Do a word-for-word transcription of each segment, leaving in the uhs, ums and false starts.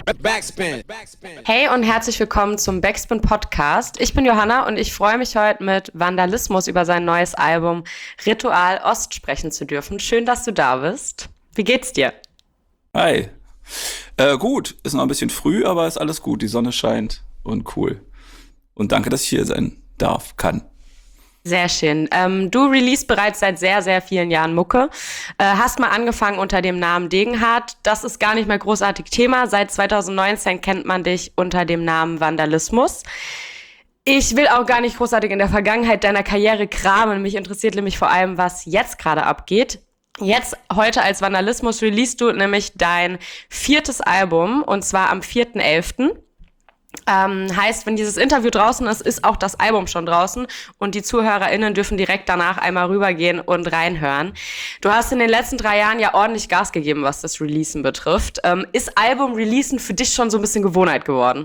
Backspin. Hey und herzlich willkommen zum Backspin Podcast. Ich bin Johanna und ich freue mich heute mit Vandalismus über sein neues Album Ritual Ost sprechen zu dürfen. Schön, dass du da bist. Wie geht's dir? Hi. Äh, gut, ist noch ein bisschen früh, aber ist alles gut. Die Sonne scheint und cool. Und danke, dass ich hier sein darf, kann. Sehr schön. Ähm, du release bereits seit sehr, sehr vielen Jahren Mucke. Äh, hast mal angefangen unter dem Namen Degenhardt. Das ist gar nicht mehr großartig Thema. Seit zwanzig neunzehn kennt man dich unter dem Namen Vandalismus. Ich will auch gar nicht großartig in der Vergangenheit deiner Karriere kramen. Mich interessiert nämlich vor allem, was jetzt gerade abgeht. Jetzt, heute als Vandalismus, releast du nämlich dein viertes Album, und zwar am vierten elften Ähm, heißt, wenn dieses Interview draußen ist, ist auch das Album schon draußen und die ZuhörerInnen dürfen direkt danach einmal rübergehen und reinhören. Du hast in den letzten drei Jahren ja ordentlich Gas gegeben, was das Releasen betrifft. Ähm, ist Album-Releasen für dich schon so ein bisschen Gewohnheit geworden?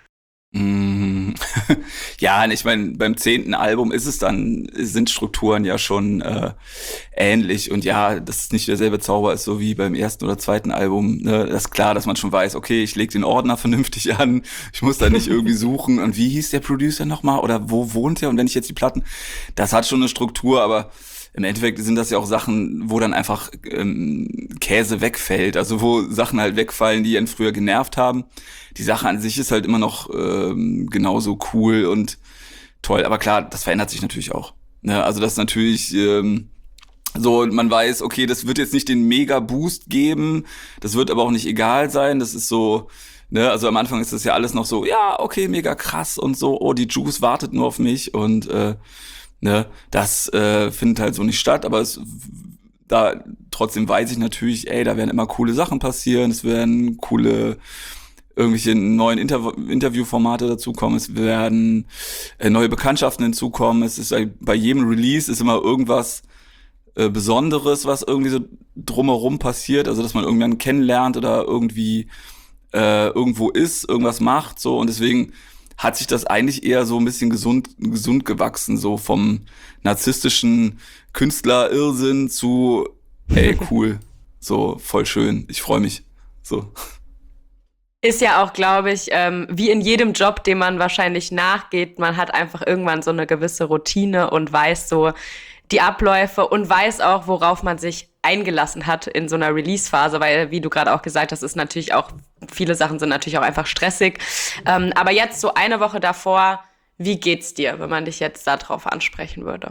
Mm, ja, ich meine, beim zehnten Album ist es dann, sind Strukturen ja schon äh, ähnlich und ja, dass es nicht derselbe Zauber ist, so wie beim ersten oder zweiten Album. Ne? Das ist klar, dass man schon weiß, okay, ich lege den Ordner vernünftig an, ich muss da nicht irgendwie suchen und wie hieß der Producer nochmal oder wo wohnt er und wenn ich jetzt die Platten, das hat schon eine Struktur, aber im Endeffekt sind das ja auch Sachen, wo dann einfach ähm, Käse wegfällt, also wo Sachen halt wegfallen, die einen früher genervt haben. Die Sache an sich ist halt immer noch ähm, genauso cool und toll, aber klar, das verändert sich natürlich auch. Ne? Also das ist natürlich ähm, so, man weiß, okay, das wird jetzt nicht den Mega-Boost geben, das wird aber auch nicht egal sein, das ist so, ne, also am Anfang ist das ja alles noch so, ja, okay, mega krass und so, oh, die Juice wartet nur auf mich und äh, Ne, das äh, findet halt so nicht statt, aber es, da trotzdem weiß ich natürlich, ey, da werden immer coole Sachen passieren, es werden coole irgendwelche neuen Interv- Interviewformate dazukommen, es werden äh, neue Bekanntschaften hinzukommen, es ist äh, bei jedem Release ist immer irgendwas äh, Besonderes, was irgendwie so drumherum passiert, also dass man irgendwann kennenlernt oder irgendwie äh, irgendwo ist, irgendwas macht, so, und deswegen hat sich das eigentlich eher so ein bisschen gesund gesund gewachsen, so vom narzisstischen Künstler-Irrsinn zu, ey, cool, so voll schön, ich freue mich, so. Ist ja auch, glaube ich, ähm, wie in jedem Job, dem man wahrscheinlich nachgeht, man hat einfach irgendwann so eine gewisse Routine und weiß so die Abläufe und weiß auch, worauf man sich eingelassen hat in so einer Release-Phase, weil, wie du gerade auch gesagt hast, ist natürlich auch, viele Sachen sind natürlich auch einfach stressig. Ähm, aber jetzt so eine Woche davor, wie geht's dir, wenn man dich jetzt darauf ansprechen würde?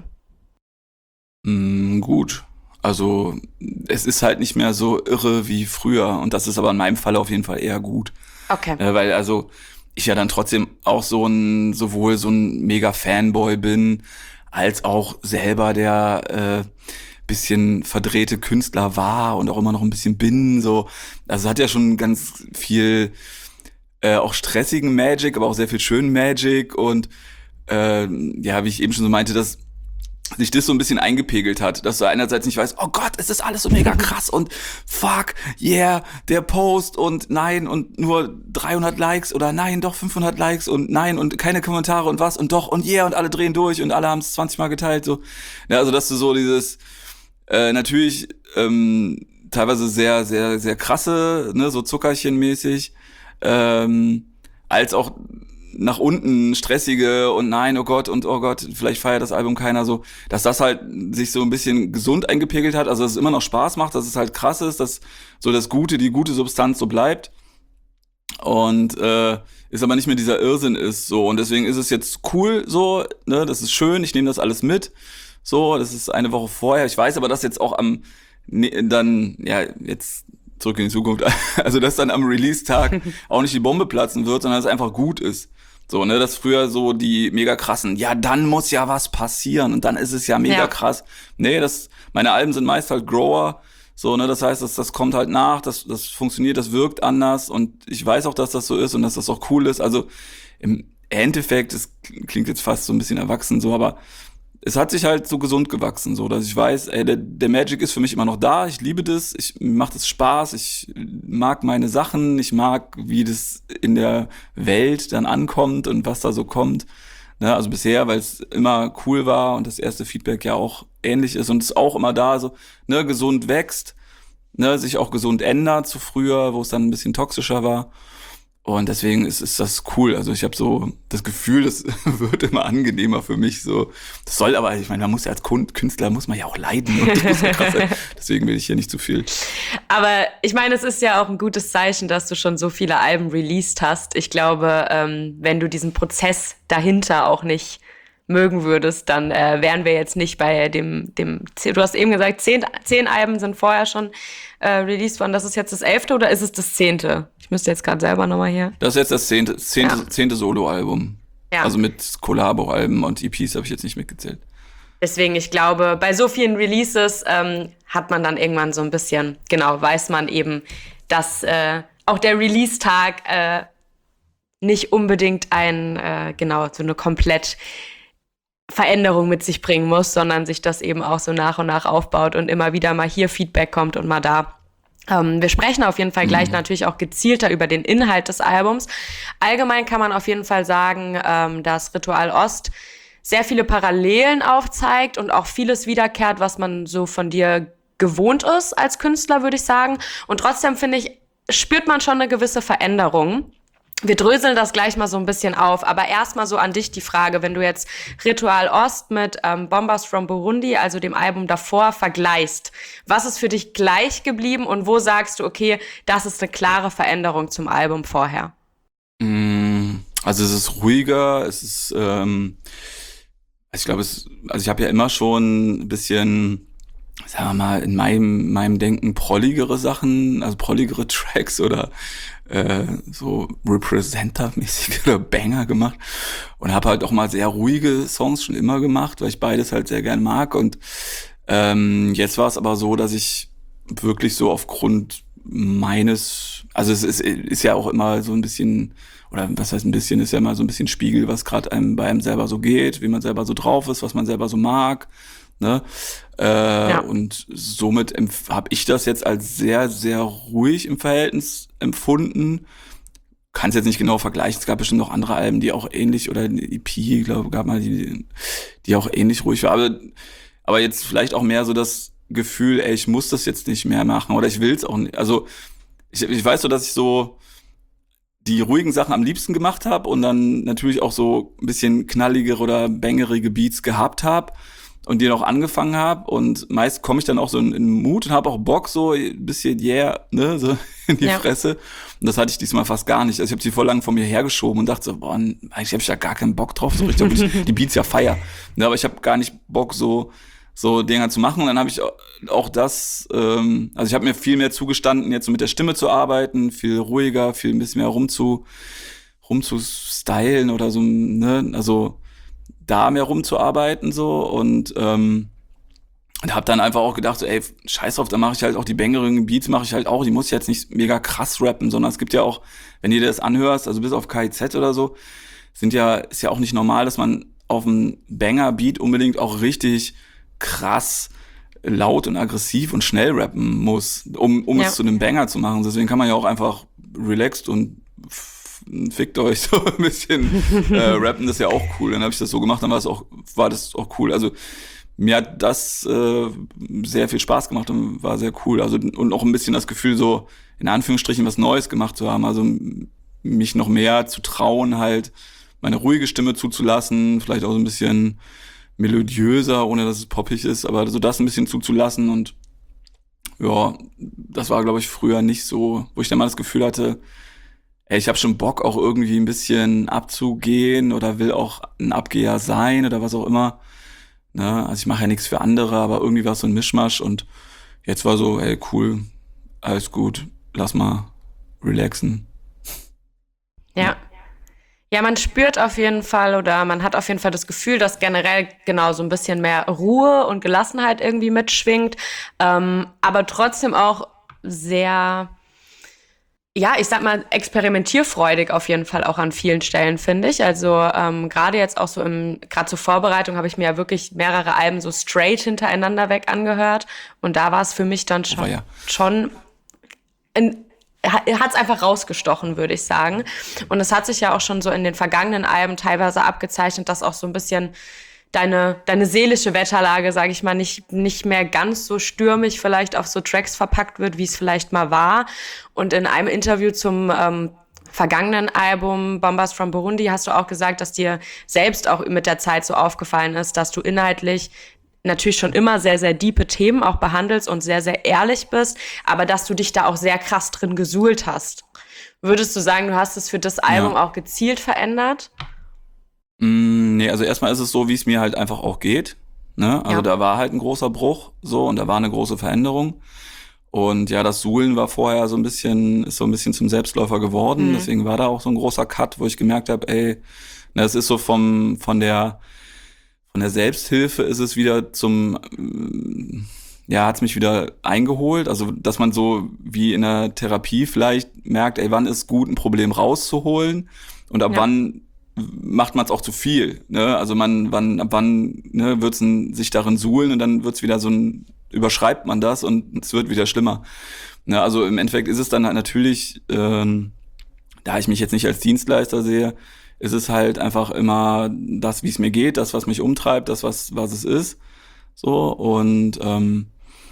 Mm, gut, also es ist halt nicht mehr so irre wie früher und das ist aber in meinem Fall auf jeden Fall eher gut. Okay. Äh, weil also ich ja dann trotzdem auch so ein, sowohl so ein mega Fanboy bin, als auch selber der äh, bisschen verdrehte Künstler war und auch immer noch ein bisschen bin, so. Also es hat ja schon ganz viel äh, auch stressigen Magic, aber auch sehr viel schönen Magic und äh, ja, wie ich eben schon so meinte, dass sich das so ein bisschen eingepegelt hat, dass du einerseits nicht weißt, oh Gott, es ist alles so mega krass und fuck, yeah, der Post und nein und nur dreihundert Likes oder nein, doch fünfhundert Likes und nein und keine Kommentare und was und doch und yeah und alle drehen durch und alle haben es zwanzig Mal geteilt, so. Ja, also dass du so dieses Äh, natürlich ähm, teilweise sehr, sehr, sehr krasse, ne, so Zuckerchen-mäßig, ähm, als auch nach unten stressige und nein, oh Gott, und oh Gott, vielleicht feiert das Album keiner, so, dass das halt sich so ein bisschen gesund eingepegelt hat, also dass es immer noch Spaß macht, dass es halt krass ist, dass so das Gute, die gute Substanz so bleibt und äh, ist aber nicht mehr dieser Irrsinn ist, so, und deswegen ist es jetzt cool, so, ne, das ist schön, ich nehme das alles mit. So, das ist eine Woche vorher. Ich weiß aber, dass jetzt auch am, ne, dann, ja, jetzt zurück in die Zukunft, also dass dann am Release-Tag auch nicht die Bombe platzen wird, sondern dass es einfach gut ist. So, ne, dass früher so die mega krassen, ja, dann muss ja was passieren und dann ist es ja mega Ja. krass. Nee, das, meine Alben sind meist halt Grower. So, ne, das heißt, das, das kommt halt nach, das, das funktioniert, das wirkt anders und ich weiß auch, dass das so ist und dass das auch cool ist. Also im Endeffekt, es klingt jetzt fast so ein bisschen erwachsen so, aber es hat sich halt so gesund gewachsen, so dass ich weiß, ey, der, der Magic ist für mich immer noch da. Ich liebe das, ich mir macht es Spaß, ich mag meine Sachen, ich mag, wie das in der Welt dann ankommt und was da so kommt. Ne, also bisher, weil es immer cool war und das erste Feedback ja auch ähnlich ist und es ist auch immer da, so, ne, gesund wächst, ne, sich auch gesund ändert zu früher, wo es dann ein bisschen toxischer war. Und deswegen ist, ist das cool. Also ich habe so das Gefühl, das wird immer angenehmer für mich. So, das soll aber, ich meine, man muss ja als Künstler muss man ja auch leiden. Und das muss ja krass sein. Deswegen will ich hier nicht zu viel. Aber ich meine, es ist ja auch ein gutes Zeichen, dass du schon so viele Alben released hast. Ich glaube, ähm, wenn du diesen Prozess dahinter auch nicht mögen würdest, dann äh, wären wir jetzt nicht bei dem, dem, du hast eben gesagt, zehn, zehn Alben sind vorher schon äh, released worden. Das ist jetzt das elfte oder ist es das zehnte? Ich müsste jetzt gerade selber nochmal hier. Das ist jetzt das zehnte, zehnte, ja. zehnte Solo-Album. Ja. Also mit Collabo-Alben und E Ps habe ich jetzt nicht mitgezählt. Deswegen, ich glaube, bei so vielen Releases ähm, hat man dann irgendwann so ein bisschen, genau, weiß man eben, dass äh, auch der Release-Tag äh, nicht unbedingt ein, äh, genau, so eine komplett Veränderung mit sich bringen muss, sondern sich das eben auch so nach und nach aufbaut und immer wieder mal hier Feedback kommt und mal da. Ähm, wir sprechen auf jeden Fall gleich mhm. natürlich auch gezielter über den Inhalt des Albums. Allgemein kann man auf jeden Fall sagen, ähm, dass Ritual Ost sehr viele Parallelen aufzeigt und auch vieles wiederkehrt, was man so von dir gewohnt ist als Künstler, würde ich sagen. Und trotzdem, finde ich, spürt man schon eine gewisse Veränderung. Wir dröseln das gleich mal so ein bisschen auf, aber erstmal so an dich die Frage, wenn du jetzt Ritual Ost mit ähm, Bombas from Burundi, also dem Album davor, vergleichst, was ist für dich gleich geblieben und wo sagst du, okay, das ist eine klare Veränderung zum Album vorher? Also es ist ruhiger, es ist, ähm, ich glaube, es, also ich habe ja immer schon ein bisschen, sagen wir mal, in meinem, meinem Denken prolligere Sachen, also prolligere Tracks oder äh, so Representer-mäßig oder Banger gemacht und habe halt auch mal sehr ruhige Songs schon immer gemacht, weil ich beides halt sehr gern mag und ähm, jetzt war es aber so, dass ich wirklich so aufgrund meines, also es ist, ist ja auch immer so ein bisschen, oder was heißt ein bisschen, ist ja immer so ein bisschen Spiegel, was gerade einem bei einem selber so geht, wie man selber so drauf ist, was man selber so mag, ne? Äh, ja. Und somit empf- habe ich das jetzt als sehr, sehr ruhig im Verhältnis empfunden. Kann es jetzt nicht genau vergleichen. Es gab bestimmt noch andere Alben, die auch ähnlich, oder eine E P, glaube gab mal die, die auch ähnlich ruhig war. Aber, aber jetzt vielleicht auch mehr so das Gefühl, ey, ich muss das jetzt nicht mehr machen oder ich will es auch nicht. Also ich, ich weiß so, dass ich so die ruhigen Sachen am liebsten gemacht habe und dann natürlich auch so ein bisschen knalligere oder bangerige Beats gehabt habe und die noch angefangen habe und meist komme ich dann auch so in, in Mut und habe auch Bock so ein bisschen yeah, ne, so in die ja. Fresse und das hatte ich diesmal fast gar nicht. Also ich habe sie voll lang von mir hergeschoben und dachte so, boah, eigentlich habe ich da gar keinen Bock drauf, so richtig, obwohl ich die Beats ja feier. Ja, aber ich habe gar nicht Bock so so Dinger zu machen und dann habe ich auch das, ähm, also ich habe mir viel mehr zugestanden, jetzt so mit der Stimme zu arbeiten, viel ruhiger, viel ein bisschen mehr rumzu rumzustylen oder so, ne, also da mehr rumzuarbeiten so und ähm, und habe dann einfach auch gedacht, so, ey, scheiß drauf, da mache ich halt auch die bangerigen Beats, mache ich halt auch, die muss ich jetzt nicht mega krass rappen, sondern es gibt ja auch, wenn du dir das anhörst, also bis auf K I Z oder so, sind ja, ist ja auch nicht normal, dass man auf einem Banger-Beat unbedingt auch richtig krass laut und aggressiv und schnell rappen muss, um um ja. es zu einem Banger zu machen. Deswegen kann man ja auch einfach relaxed und f- fickt euch so ein bisschen äh, rappen, das ist ja auch cool. Dann habe ich das so gemacht, dann war es auch war das auch cool. Also mir hat das äh, sehr viel Spaß gemacht und war sehr cool. Also und auch ein bisschen das Gefühl, so in Anführungsstrichen was Neues gemacht zu haben. Also mich noch mehr zu trauen, halt meine ruhige Stimme zuzulassen, vielleicht auch so ein bisschen melodiöser, ohne dass es poppig ist, aber so das ein bisschen zuzulassen und ja, das war, glaube ich, früher nicht so, wo ich dann mal das Gefühl hatte, ey, ich habe schon Bock, auch irgendwie ein bisschen abzugehen oder will auch ein Abgeher sein oder was auch immer. Ne? Also ich mache ja nichts für andere, aber irgendwie war es so ein Mischmasch und jetzt war so, ey, cool, alles gut, lass mal relaxen. Ja. Ja, man spürt auf jeden Fall oder man hat auf jeden Fall das Gefühl, dass generell genau so ein bisschen mehr Ruhe und Gelassenheit irgendwie mitschwingt, ähm, aber trotzdem auch sehr, ja, ich sag mal, experimentierfreudig auf jeden Fall auch an vielen Stellen, finde ich. Also ähm, gerade jetzt auch so im, gerade zur Vorbereitung habe ich mir ja wirklich mehrere Alben so straight hintereinander weg angehört und da war es für mich dann schon, oh, ja. schon in hat es einfach rausgestochen, würde ich sagen. Und es hat sich ja auch schon so in den vergangenen Alben teilweise abgezeichnet, dass auch so ein bisschen deine deine seelische Wetterlage, sage ich mal, nicht nicht mehr ganz so stürmig vielleicht auf so Tracks verpackt wird, wie es vielleicht mal war. Und in einem Interview zum ähm, vergangenen Album Bombas from Burundi hast du auch gesagt, dass dir selbst auch mit der Zeit so aufgefallen ist, dass du inhaltlich natürlich schon immer sehr, sehr diepe Themen auch behandelst und sehr, sehr ehrlich bist, aber dass du dich da auch sehr krass drin gesuhlt hast. Würdest du sagen, du hast es für das Album Ja. auch gezielt verändert? Mm, nee, also erstmal ist es so, wie es mir halt einfach auch geht. Ne? Also Ja. da war halt ein großer Bruch so und da war eine große Veränderung. Und ja, das Suhlen war vorher so ein bisschen, ist so ein bisschen zum Selbstläufer geworden. Mhm. Deswegen war da auch so ein großer Cut, wo ich gemerkt habe, ey, na, es ist so vom, von der, von der Selbsthilfe ist es wieder zum, ähm, ja, hat's mich wieder eingeholt. Also, dass man so wie in der Therapie vielleicht merkt, ey, wann ist gut, ein Problem rauszuholen und ab Ja. wann macht man es auch zu viel. Ne? Also man, wann, ab wann ne, wird's ein, sich darin suhlen und dann wird's wieder so ein, überschreibt man das und es wird wieder schlimmer. Ne? Also im Endeffekt ist es dann halt natürlich, ähm, da ich mich jetzt nicht als Dienstleister sehe, ist es halt einfach immer das, wie es mir geht, das, was mich umtreibt, das, was, was es ist. So, und ähm,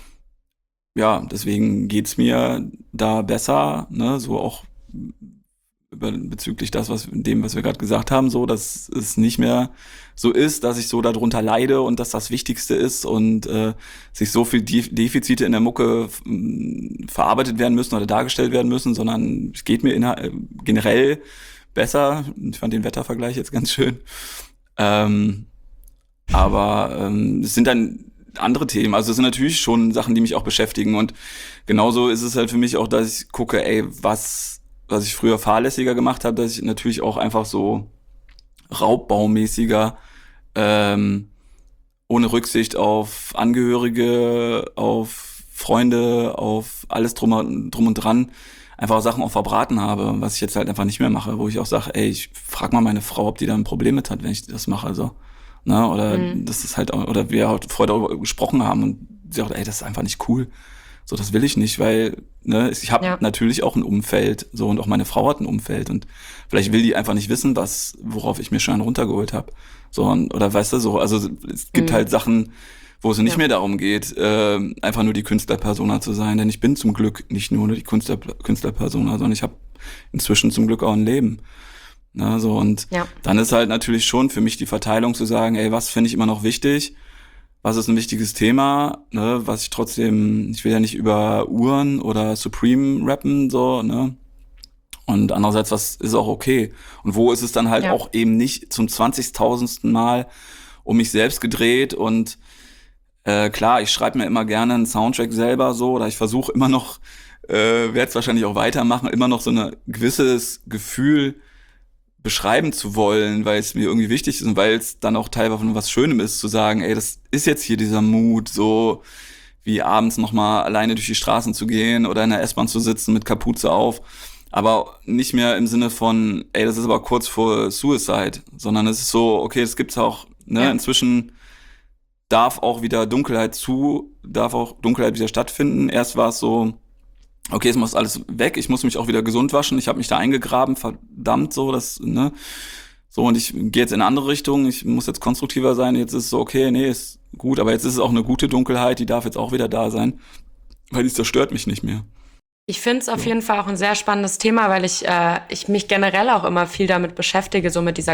ja, deswegen geht's mir da besser, ne, so auch über, bezüglich das, was dem, was wir gerade gesagt haben, so, dass es nicht mehr so ist, dass ich so darunter leide und dass das Wichtigste ist und äh, sich so viel Def- Defizite in der Mucke f- verarbeitet werden müssen oder dargestellt werden müssen, sondern es geht mir inha- äh, generell besser. Ich fand den Wettervergleich jetzt ganz schön. Ähm, aber ähm, es sind dann andere Themen. Also es sind natürlich schon Sachen, die mich auch beschäftigen. Und genauso ist es halt für mich auch, dass ich gucke, ey, was, was ich früher fahrlässiger gemacht habe, dass ich natürlich auch einfach so raubbaumäßiger, ähm, ohne Rücksicht auf Angehörige, auf Freunde, auf alles drum, und- drum und dran, einfach Sachen auch verbraten habe, was ich jetzt halt einfach nicht mehr mache, wo ich auch sage, ey, ich frag mal meine Frau, ob die da ein Problem mit hat, wenn ich das mache, so. Ne, oder Mhm. das ist halt auch, oder wir halt vorher darüber gesprochen haben und sie sagt, ey, das ist einfach nicht cool. So, das will ich nicht, weil ne, ich habe Ja. natürlich auch ein Umfeld, so und auch meine Frau hat ein Umfeld und vielleicht will die einfach nicht wissen, was worauf ich mir schon runtergeholt habe. So und, oder weißt du so, also es gibt Mhm. halt Sachen, wo es nicht Ja. mehr darum geht, äh, einfach nur die Künstlerpersona zu sein, denn ich bin zum Glück nicht nur die Künstler, Künstlerpersona, sondern ich habe inzwischen zum Glück auch ein Leben. Ne, so und Ja. dann ist halt natürlich schon für mich die Verteilung zu sagen, ey, was finde ich immer noch wichtig? Was ist ein wichtiges Thema, ne, was ich trotzdem, ich will ja nicht über Uhren oder Supreme rappen, so, ne. Und andererseits, was ist auch okay? Und wo ist es dann halt Ja. auch eben nicht zum zwanzigtausendsten Mal um mich selbst gedreht und äh, klar, ich schreibe mir immer gerne einen Soundtrack selber so, oder ich versuche immer noch, äh, werde es wahrscheinlich auch weitermachen, immer noch so ein gewisses Gefühl beschreiben zu wollen, weil es mir irgendwie wichtig ist und weil es dann auch teilweise was Schönem ist, zu sagen, ey, das ist jetzt hier dieser Mut, so wie abends nochmal alleine durch die Straßen zu gehen oder in der S-Bahn zu sitzen mit Kapuze auf, aber nicht mehr im Sinne von, ey, das ist aber kurz vor Suicide, sondern es ist so, okay, es gibt's auch, ne, Ja. inzwischen darf auch wieder Dunkelheit zu, darf auch Dunkelheit wieder stattfinden. Erst war es so, okay, es muss alles weg, ich muss mich auch wieder gesund waschen, ich habe mich da eingegraben, verdammt so, das, ne, so und ich gehe jetzt in eine andere Richtung, ich muss jetzt konstruktiver sein, jetzt ist es so, okay, nee, ist gut, aber jetzt ist es auch eine gute Dunkelheit, die darf jetzt auch wieder da sein, weil die zerstört mich nicht mehr. Ich finde es auf So. jeden Fall auch ein sehr spannendes Thema, weil ich, äh, ich mich generell auch immer viel damit beschäftige, so mit dieser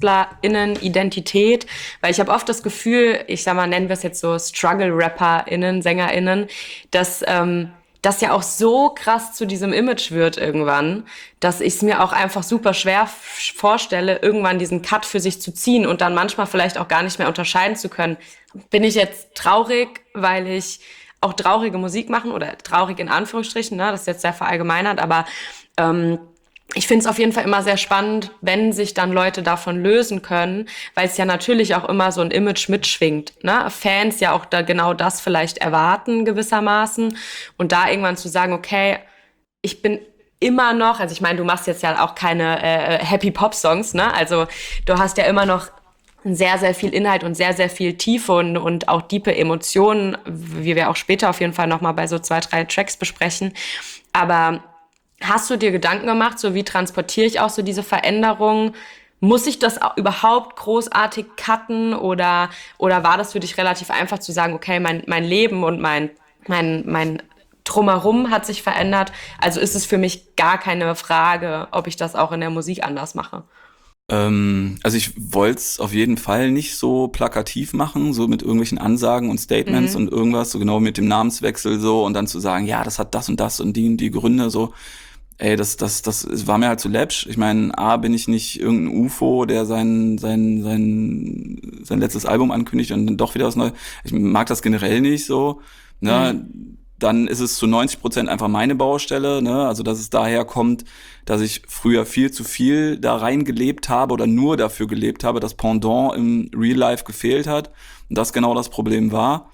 KünstlerInnen-Identität, weil ich habe oft das Gefühl, ich sag mal, nennen wir es jetzt so Struggle-RapperInnen, SängerInnen, dass ähm, das ja auch so krass zu diesem Image wird irgendwann, dass ich es mir auch einfach super schwer f- vorstelle, irgendwann diesen Cut für sich zu ziehen und dann manchmal vielleicht auch gar nicht mehr unterscheiden zu können. Bin ich jetzt traurig, weil ich auch traurige Musik machen oder traurig in Anführungsstrichen, ne, das ist jetzt sehr verallgemeinert, aber ähm, ich finde es auf jeden Fall immer sehr spannend, wenn sich dann Leute davon lösen können, weil es ja natürlich auch immer so ein Image mitschwingt, ne? Fans ja auch da genau das vielleicht erwarten gewissermaßen und da irgendwann zu sagen, okay, ich bin immer noch, also ich meine, du machst jetzt ja auch keine äh, Happy Pop Songs, ne? Also du hast ja immer noch sehr, sehr viel Inhalt und sehr, sehr viel Tiefe und, und auch tiefe Emotionen, wie wir auch später auf jeden Fall nochmal bei so zwei, drei Tracks besprechen. Aber hast du dir Gedanken gemacht, so wie transportiere ich auch so diese Veränderungen? Muss ich das auch überhaupt großartig cutten oder, oder war das für dich relativ einfach zu sagen, okay, mein, mein Leben und mein, mein, mein drumherum hat sich verändert. Also ist es für mich gar keine Frage, ob ich das auch in der Musik anders mache. Ähm, also ich wollte es auf jeden Fall nicht so plakativ machen, so mit irgendwelchen Ansagen und Statements Mhm. und irgendwas, so genau mit dem Namenswechsel so und dann zu sagen, ja, das hat das und das und die und die Gründe so. Ey, das, das, das war mir halt zu läppsch. Ich meine, A, bin ich nicht irgendein U F O, der sein, sein, sein, sein letztes Album ankündigt und dann doch wieder was Neues. Ich mag das generell nicht so. Ne? Mhm. Dann ist es zu neunzig Prozent einfach meine Baustelle. Ne? Also, dass es daher kommt, dass ich früher viel zu viel da reingelebt habe oder nur dafür gelebt habe, dass Pendant im Real Life gefehlt hat. Und das genau das Problem war.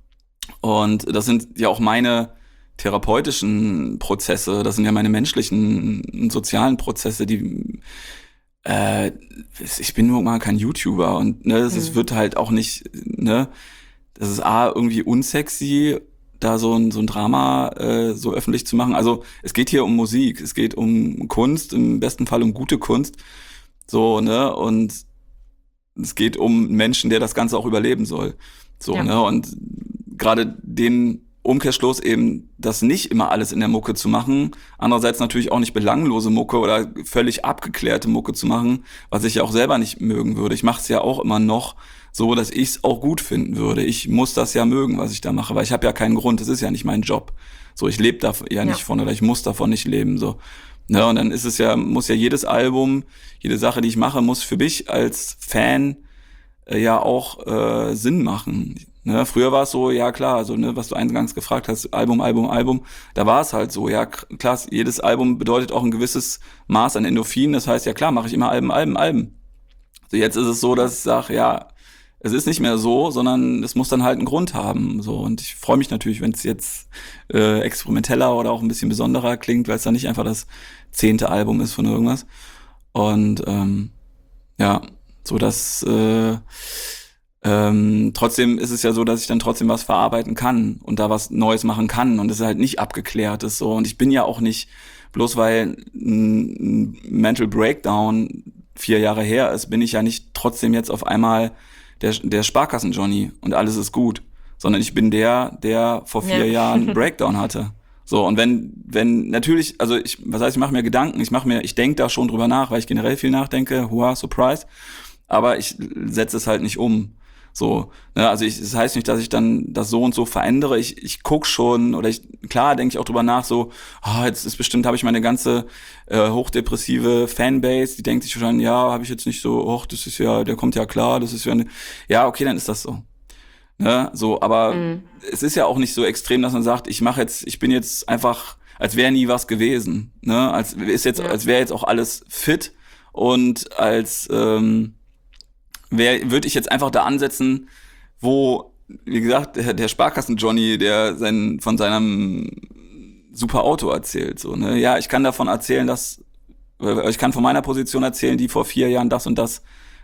Und das sind ja auch meine therapeutischen Prozesse, das sind ja meine menschlichen und sozialen Prozesse, die äh, ich bin nur mal kein YouTuber und ne, es ist- Mhm. wird halt auch nicht, ne, das ist A, irgendwie unsexy, da so ein, so ein Drama äh, so öffentlich zu machen. Also es geht hier um Musik, es geht um Kunst, im besten Fall um gute Kunst, so, ne, und es geht um einen Menschen, der das Ganze auch überleben soll. So, Ja. ne? Und gerade den Umkehrschluss eben, das nicht immer alles in der Mucke zu machen, andererseits natürlich auch nicht belanglose Mucke oder völlig abgeklärte Mucke zu machen, was ich ja auch selber nicht mögen würde. Ich mache es ja auch immer noch so, dass ich es auch gut finden würde. Ich muss das ja mögen, was ich da mache, weil ich habe ja keinen Grund, das ist ja nicht mein Job. So, ich lebe da ja Ja. nicht von oder ich muss davon nicht leben. So. Ne, und dann ist es ja, muss ja jedes Album, jede Sache, die ich mache, muss für mich als Fan äh, ja auch äh, Sinn machen. Ne, früher war es so, ja klar, also ne, was du eingangs gefragt hast, Album, Album, Album, da war es halt so, ja k- klar, jedes Album bedeutet auch ein gewisses Maß an Endorphin, das heißt, ja klar, mache ich immer Alben, Alben, Alben. So, jetzt ist es so, dass ich sage, ja, es ist nicht mehr so, sondern es muss dann halt einen Grund haben. So, und ich freue mich natürlich, wenn es jetzt äh, experimenteller oder auch ein bisschen besonderer klingt, weil es dann nicht einfach das zehnte Album ist von irgendwas. Und ähm, ja, so dass äh, ähm, trotzdem ist es ja so, dass ich dann trotzdem was verarbeiten kann und da was Neues machen kann und es halt nicht abgeklärt ist so. Und ich bin ja auch nicht, bloß weil ein ein Mental Breakdown vier Jahre her ist, bin ich ja nicht trotzdem jetzt auf einmal der, der Sparkassen-Johnny und alles ist gut. Sondern ich bin der, der vor vier Ja. Jahren einen Breakdown hatte. So, und wenn, wenn, natürlich, also ich, was heißt, ich mache mir Gedanken, ich mache mir, ich denke da schon drüber nach, weil ich generell viel nachdenke, hua, surprise, aber ich setze es halt nicht um. So, ne, also ich, das heißt nicht, dass ich dann das so und so verändere. Ich, ich guck schon oder ich, klar denke ich auch drüber nach, so, ah, jetzt ist bestimmt, habe ich meine ganze äh, hochdepressive Fanbase, die denkt sich wahrscheinlich, ja, habe ich jetzt nicht so, och, das ist ja, der kommt ja klar, das ist ja, eine, ja, okay, dann ist das so. Ne, so, aber Mhm. es ist ja auch nicht so extrem, dass man sagt, ich mache jetzt, ich bin jetzt einfach, als wäre nie was gewesen, ne, als ist jetzt, Ja. als wäre jetzt auch alles fit und als ähm, wär, würde ich jetzt einfach da ansetzen, wo, wie gesagt, der, der Sparkassen-Johnny, der sein, von seinem super Auto erzählt, so, ne, ja, ich kann davon erzählen, dass, äh, ich kann von meiner Position erzählen, die vor vier Jahren das und das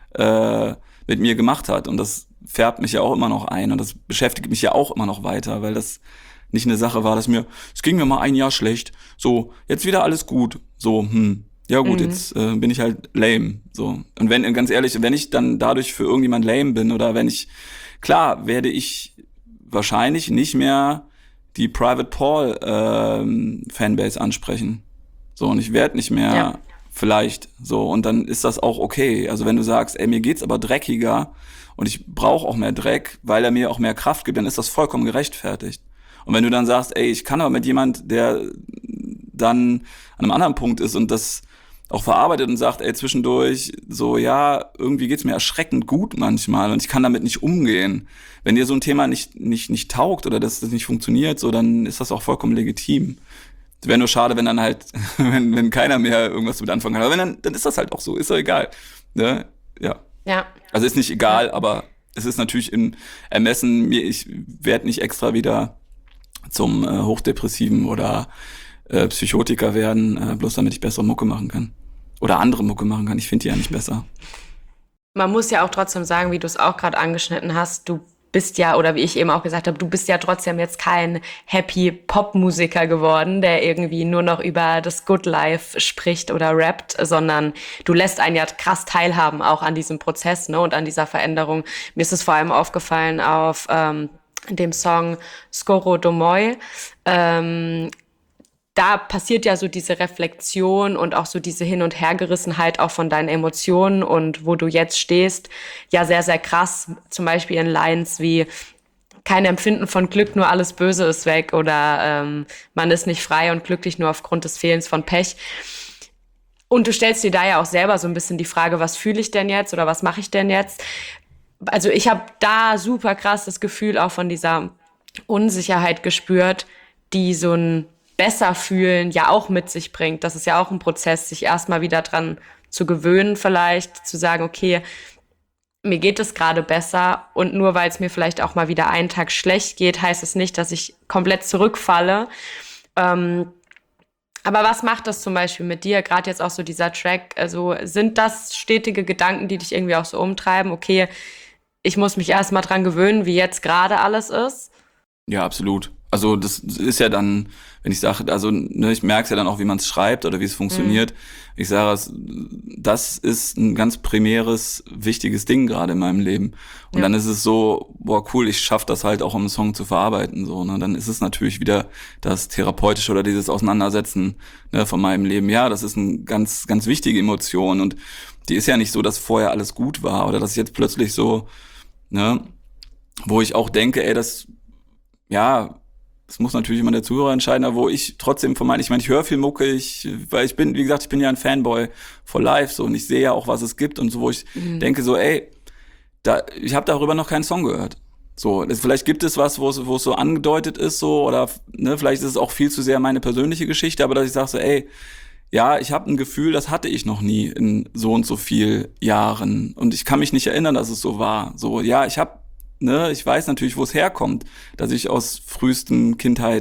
äh, mit mir gemacht hat. Und das färbt mich ja auch immer noch ein und das beschäftigt mich ja auch immer noch weiter, weil das nicht eine Sache war, dass mir, es ging mir mal ein Jahr schlecht, so, jetzt wieder alles gut, so, hm, ja gut, Mhm. jetzt äh, bin ich halt lame, so. Und wenn, ganz ehrlich, wenn ich dann dadurch für irgendjemand lame bin oder wenn ich, klar, werde ich wahrscheinlich nicht mehr die Private Paul ähm, Fanbase ansprechen. So, und ich werde nicht mehr Ja. vielleicht so. Und dann ist das auch okay. Also wenn du sagst, ey, mir geht's aber dreckiger und ich brauche auch mehr Dreck, weil er mir auch mehr Kraft gibt, dann ist das vollkommen gerechtfertigt. Und wenn du dann sagst, ey, ich kann aber mit jemand, der dann an einem anderen Punkt ist und das auch verarbeitet und sagt, ey, zwischendurch so, ja, irgendwie geht's mir erschreckend gut manchmal und ich kann damit nicht umgehen. Wenn dir so ein Thema nicht, nicht, nicht taugt oder dass das nicht funktioniert, so, dann ist das auch vollkommen legitim. Es wäre nur schade, wenn dann halt, wenn, wenn keiner mehr irgendwas damit anfangen kann. Aber wenn dann, dann ist das halt auch so, ist doch egal. Ne? Ja. Ja. Also ist nicht egal, aber es ist natürlich im Ermessen, mir, ich werde nicht extra wieder zum äh, Hochdepressiven oder äh, Psychotiker werden, äh, bloß damit ich bessere Mucke machen kann. Oder andere Mucke machen kann. Ich finde die ja nicht besser. Man muss ja auch trotzdem sagen, wie du es auch gerade angeschnitten hast, du bist ja, oder wie ich eben auch gesagt habe, du bist ja trotzdem jetzt kein happy Pop-Musiker geworden, der irgendwie nur noch über das Good Life spricht oder rappt, sondern du lässt einen ja krass teilhaben auch an diesem Prozess, ne, und an dieser Veränderung. Mir ist es vor allem aufgefallen auf ähm, dem Song Skoro Domoi. Ähm, da passiert ja so diese Reflexion und auch so diese Hin- und Hergerissenheit auch von deinen Emotionen und wo du jetzt stehst, ja sehr, sehr krass. Zum Beispiel in Lines wie kein Empfinden von Glück, nur alles Böse ist weg oder ähm, man ist nicht frei und glücklich nur aufgrund des Fehlens von Pech. Und du stellst dir da ja auch selber so ein bisschen die Frage, was fühle ich denn jetzt oder was mache ich denn jetzt? Also ich habe da super krass das Gefühl auch von dieser Unsicherheit gespürt, die so ein Besserfühlen ja auch mit sich bringt. Das ist ja auch ein Prozess, sich erstmal wieder dran zu gewöhnen vielleicht, zu sagen, okay, mir geht es gerade besser und nur weil es mir vielleicht auch mal wieder einen Tag schlecht geht, heißt es nicht, dass ich komplett zurückfalle. Ähm, aber was macht das zum Beispiel mit dir, gerade jetzt auch so dieser Track? Also sind das stetige Gedanken, die dich irgendwie auch so umtreiben? Okay, ich muss mich erstmal dran gewöhnen, wie jetzt gerade alles ist. Ja, absolut. Also das ist ja dann, wenn ich sage, also ne, ich merke es ja dann auch, wie man es schreibt oder wie es funktioniert. Mhm. Ich sage, das ist ein ganz primäres, wichtiges Ding gerade in meinem Leben. Und ja. Dann ist es so, boah, cool, ich schaffe das halt auch, um einen Song zu verarbeiten. So, ne? Dann ist es natürlich wieder das Therapeutische oder dieses Auseinandersetzen, ne, von meinem Leben. Ja, das ist eine ganz, ganz wichtige Emotion. Und die ist ja nicht so, dass vorher alles gut war oder dass jetzt plötzlich so, ne, wo ich auch denke, ey, das, ja, das muss natürlich immer der Zuhörer entscheiden, aber wo ich trotzdem von meinen, ich meine, ich höre viel Mucke, ich, weil ich bin, wie gesagt, ich bin ja ein Fanboy for life, so, und ich sehe ja auch, was es gibt und so, wo ich mhm. denke so, ey, da, ich habe darüber noch keinen Song gehört. So, das, vielleicht gibt es was, wo es, wo es so angedeutet ist, so, oder, ne, vielleicht ist es auch viel zu sehr meine persönliche Geschichte, aber dass ich sage so, ey, ja, ich habe ein Gefühl, das hatte ich noch nie in so und so viel Jahren und ich kann mich nicht erinnern, dass es so war. So, ja, ich habe Ne, ich weiß natürlich, wo es herkommt, dass ich aus frühestem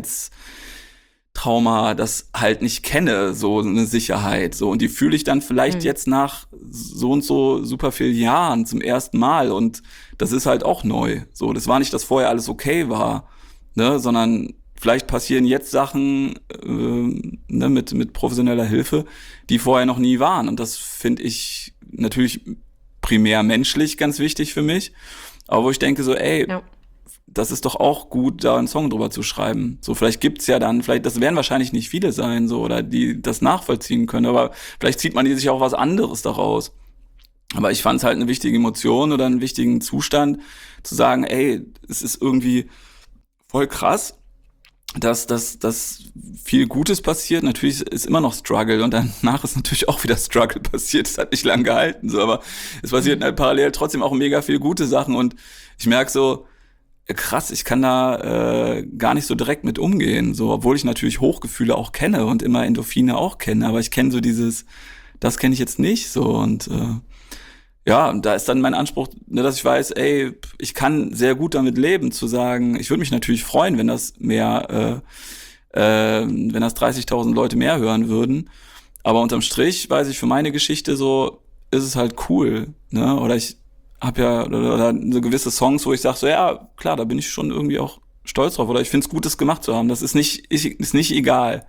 Kindheitstrauma das halt nicht kenne, so eine Sicherheit, so, und die fühle ich dann vielleicht mhm. jetzt nach so und so super vielen Jahren zum ersten Mal und das ist halt auch neu, so, das war nicht, dass vorher alles okay war, ne, sondern vielleicht passieren jetzt Sachen äh, ne, mit mit professioneller Hilfe, die vorher noch nie waren und das finde ich natürlich primär menschlich ganz wichtig für mich. Aber wo ich denke so, ey, ja. das ist doch auch gut, da einen Song drüber zu schreiben. So, vielleicht gibt's ja dann, vielleicht, das werden wahrscheinlich nicht viele sein, so, oder die das nachvollziehen können, aber vielleicht zieht man die sich auch was anderes daraus. Aber ich fand es halt eine wichtige Emotion oder einen wichtigen Zustand, zu sagen, ey, es ist irgendwie voll krass, dass, dass, dass viel Gutes passiert. Natürlich ist immer noch Struggle und danach ist natürlich auch wieder Struggle passiert. Es hat nicht lang gehalten, so, aber es passiert halt parallel trotzdem auch mega viel gute Sachen und ich merke so, krass, ich kann da äh, gar nicht so direkt mit umgehen, so, obwohl ich natürlich Hochgefühle auch kenne und immer Endorphine auch kenne, aber ich kenne so dieses, das kenne ich jetzt nicht, so, und äh, ja, und da ist dann mein Anspruch, ne, dass ich weiß, ey, ich kann sehr gut damit leben, zu sagen, ich würde mich natürlich freuen, wenn das mehr, äh, äh, wenn das dreißigtausend Leute mehr hören würden. Aber unterm Strich weiß ich, für meine Geschichte so, ist es halt cool, ne? Oder ich habe ja, oder, oder so gewisse Songs, wo ich sage so, ja, klar, da bin ich schon irgendwie auch stolz drauf. Oder ich finde es gut, das gemacht zu haben. Das ist nicht, ist nicht egal.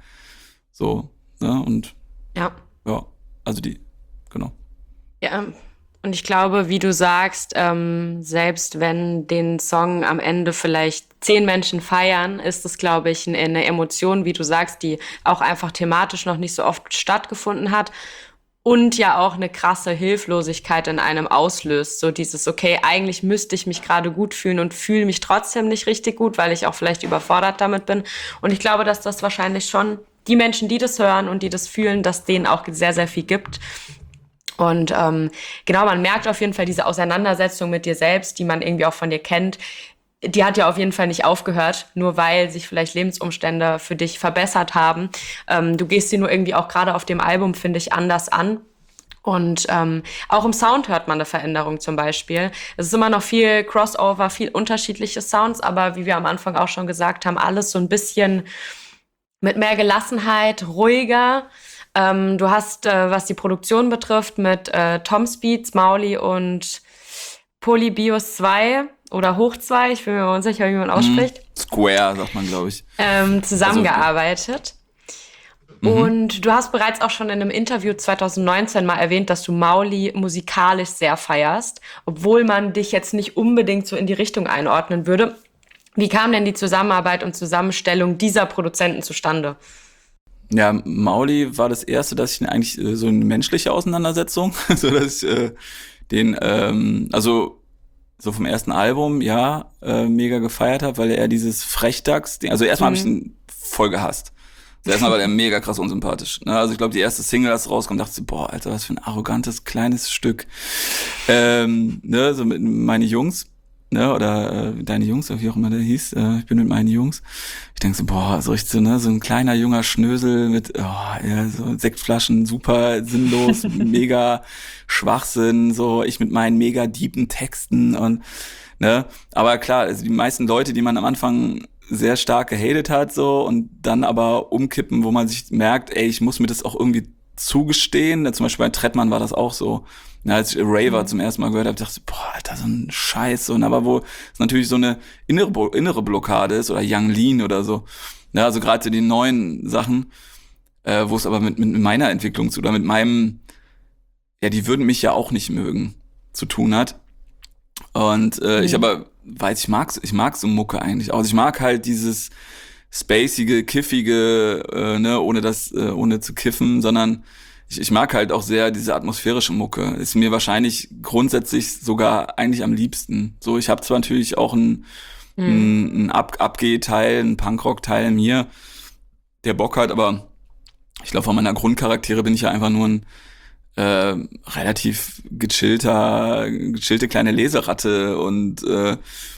So, ne? Und ja, ja, also die, genau. Ja, und ich glaube, wie du sagst, ähm, selbst wenn den Song am Ende vielleicht zehn Menschen feiern, ist es, glaube ich, eine Emotion, wie du sagst, die auch einfach thematisch noch nicht so oft stattgefunden hat und ja auch eine krasse Hilflosigkeit in einem auslöst. So dieses, okay, eigentlich müsste ich mich gerade gut fühlen und fühle mich trotzdem nicht richtig gut, weil ich auch vielleicht überfordert damit bin. Und ich glaube, dass das wahrscheinlich schon die Menschen, die das hören und die das fühlen, dass denen auch sehr, sehr viel gibt. Und ähm, genau, man merkt auf jeden Fall diese Auseinandersetzung mit dir selbst, die man irgendwie auch von dir kennt, die hat ja auf jeden Fall nicht aufgehört, nur weil sich vielleicht Lebensumstände für dich verbessert haben. Ähm, du gehst sie nur irgendwie auch gerade auf dem Album, finde ich, anders an. Und ähm, auch im Sound hört man eine Veränderung zum Beispiel. Es ist immer noch viel Crossover, viel unterschiedliche Sounds, aber wie wir am Anfang auch schon gesagt haben, alles so ein bisschen mit mehr Gelassenheit, ruhiger. Ähm, du hast, äh, was die Produktion betrifft, mit äh, Tom Speeds, Mauli und Polybios zwei oder Hoch zwei, ich bin mir unsicher, wie man ausspricht. Square, sagt man, glaube ich. Ähm, zusammengearbeitet. Also, und du hast bereits auch schon in einem Interview zwanzig neunzehn mal erwähnt, dass du Mauli musikalisch sehr feierst, obwohl man dich jetzt nicht unbedingt so in die Richtung einordnen würde. Wie kam denn die Zusammenarbeit und Zusammenstellung dieser Produzenten zustande? Ja, Mauli war das erste, dass ich eigentlich äh, so eine menschliche Auseinandersetzung, so dass ich äh, den, ähm, also so vom ersten Album, ja, äh, mega gefeiert habe, weil er dieses Frechdachs-Ding, also erstmal mhm. habe ich ihn voll gehasst. Also erstmal war der mega krass unsympathisch. Ne? Also ich glaube, die erste Single, als rauskommt, dachte ich, boah, Alter, was für ein arrogantes, kleines Stück. Ähm, ne, so mit meine Jungs. Ne, oder äh, deine Jungs, oder wie auch immer der hieß, äh, ich bin mit meinen Jungs. Ich denke so, boah, so richtig so, ne, so ein kleiner, junger Schnösel mit, oh, ja, so Sektflaschen, super sinnlos, mega Schwachsinn, so ich mit meinen mega deepen Texten und, ne, aber klar, also die meisten Leute, die man am Anfang sehr stark gehatet hat, so, und dann aber umkippen, wo man sich merkt, ey, ich muss mir das auch irgendwie zugestehen, zum Beispiel bei Trettmann war das auch so. Ja, als ich Raver mhm. zum ersten Mal gehört habe, dachte ich, boah, Alter, so ein Scheiß. Und aber wo es natürlich so eine innere, innere Blockade ist, oder Young Lean oder so. Ja, also gerade die neuen Sachen, äh, wo es aber mit, mit meiner Entwicklung zu, oder mit meinem, ja, die würden mich ja auch nicht mögen, zu tun hat. Und äh, mhm. ich aber weiß, ich mag ich mag so Mucke eigentlich. Also ich mag halt dieses spacige, kiffige, äh, ne, ohne das, äh, ohne zu kiffen, sondern Ich, ich mag halt auch sehr diese atmosphärische Mucke. Ist mir wahrscheinlich grundsätzlich sogar eigentlich am liebsten. So, ich habe zwar natürlich auch einen mhm. ein, ein Ab- Abgeh-Teil, einen Punkrock-Teil in mir, der Bock hat, aber ich glaube, von meiner Grundcharaktere bin ich ja einfach nur ein äh, relativ gechillter, gechillte kleine Leseratte und äh,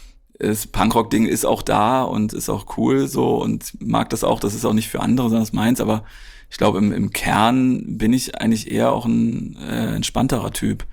das Punkrock-Ding ist auch da und ist auch cool so und mag das auch. Das ist auch nicht für andere, sondern das ist meins, aber ich glaube, im, im Kern bin ich eigentlich eher auch ein äh, entspannterer Typ.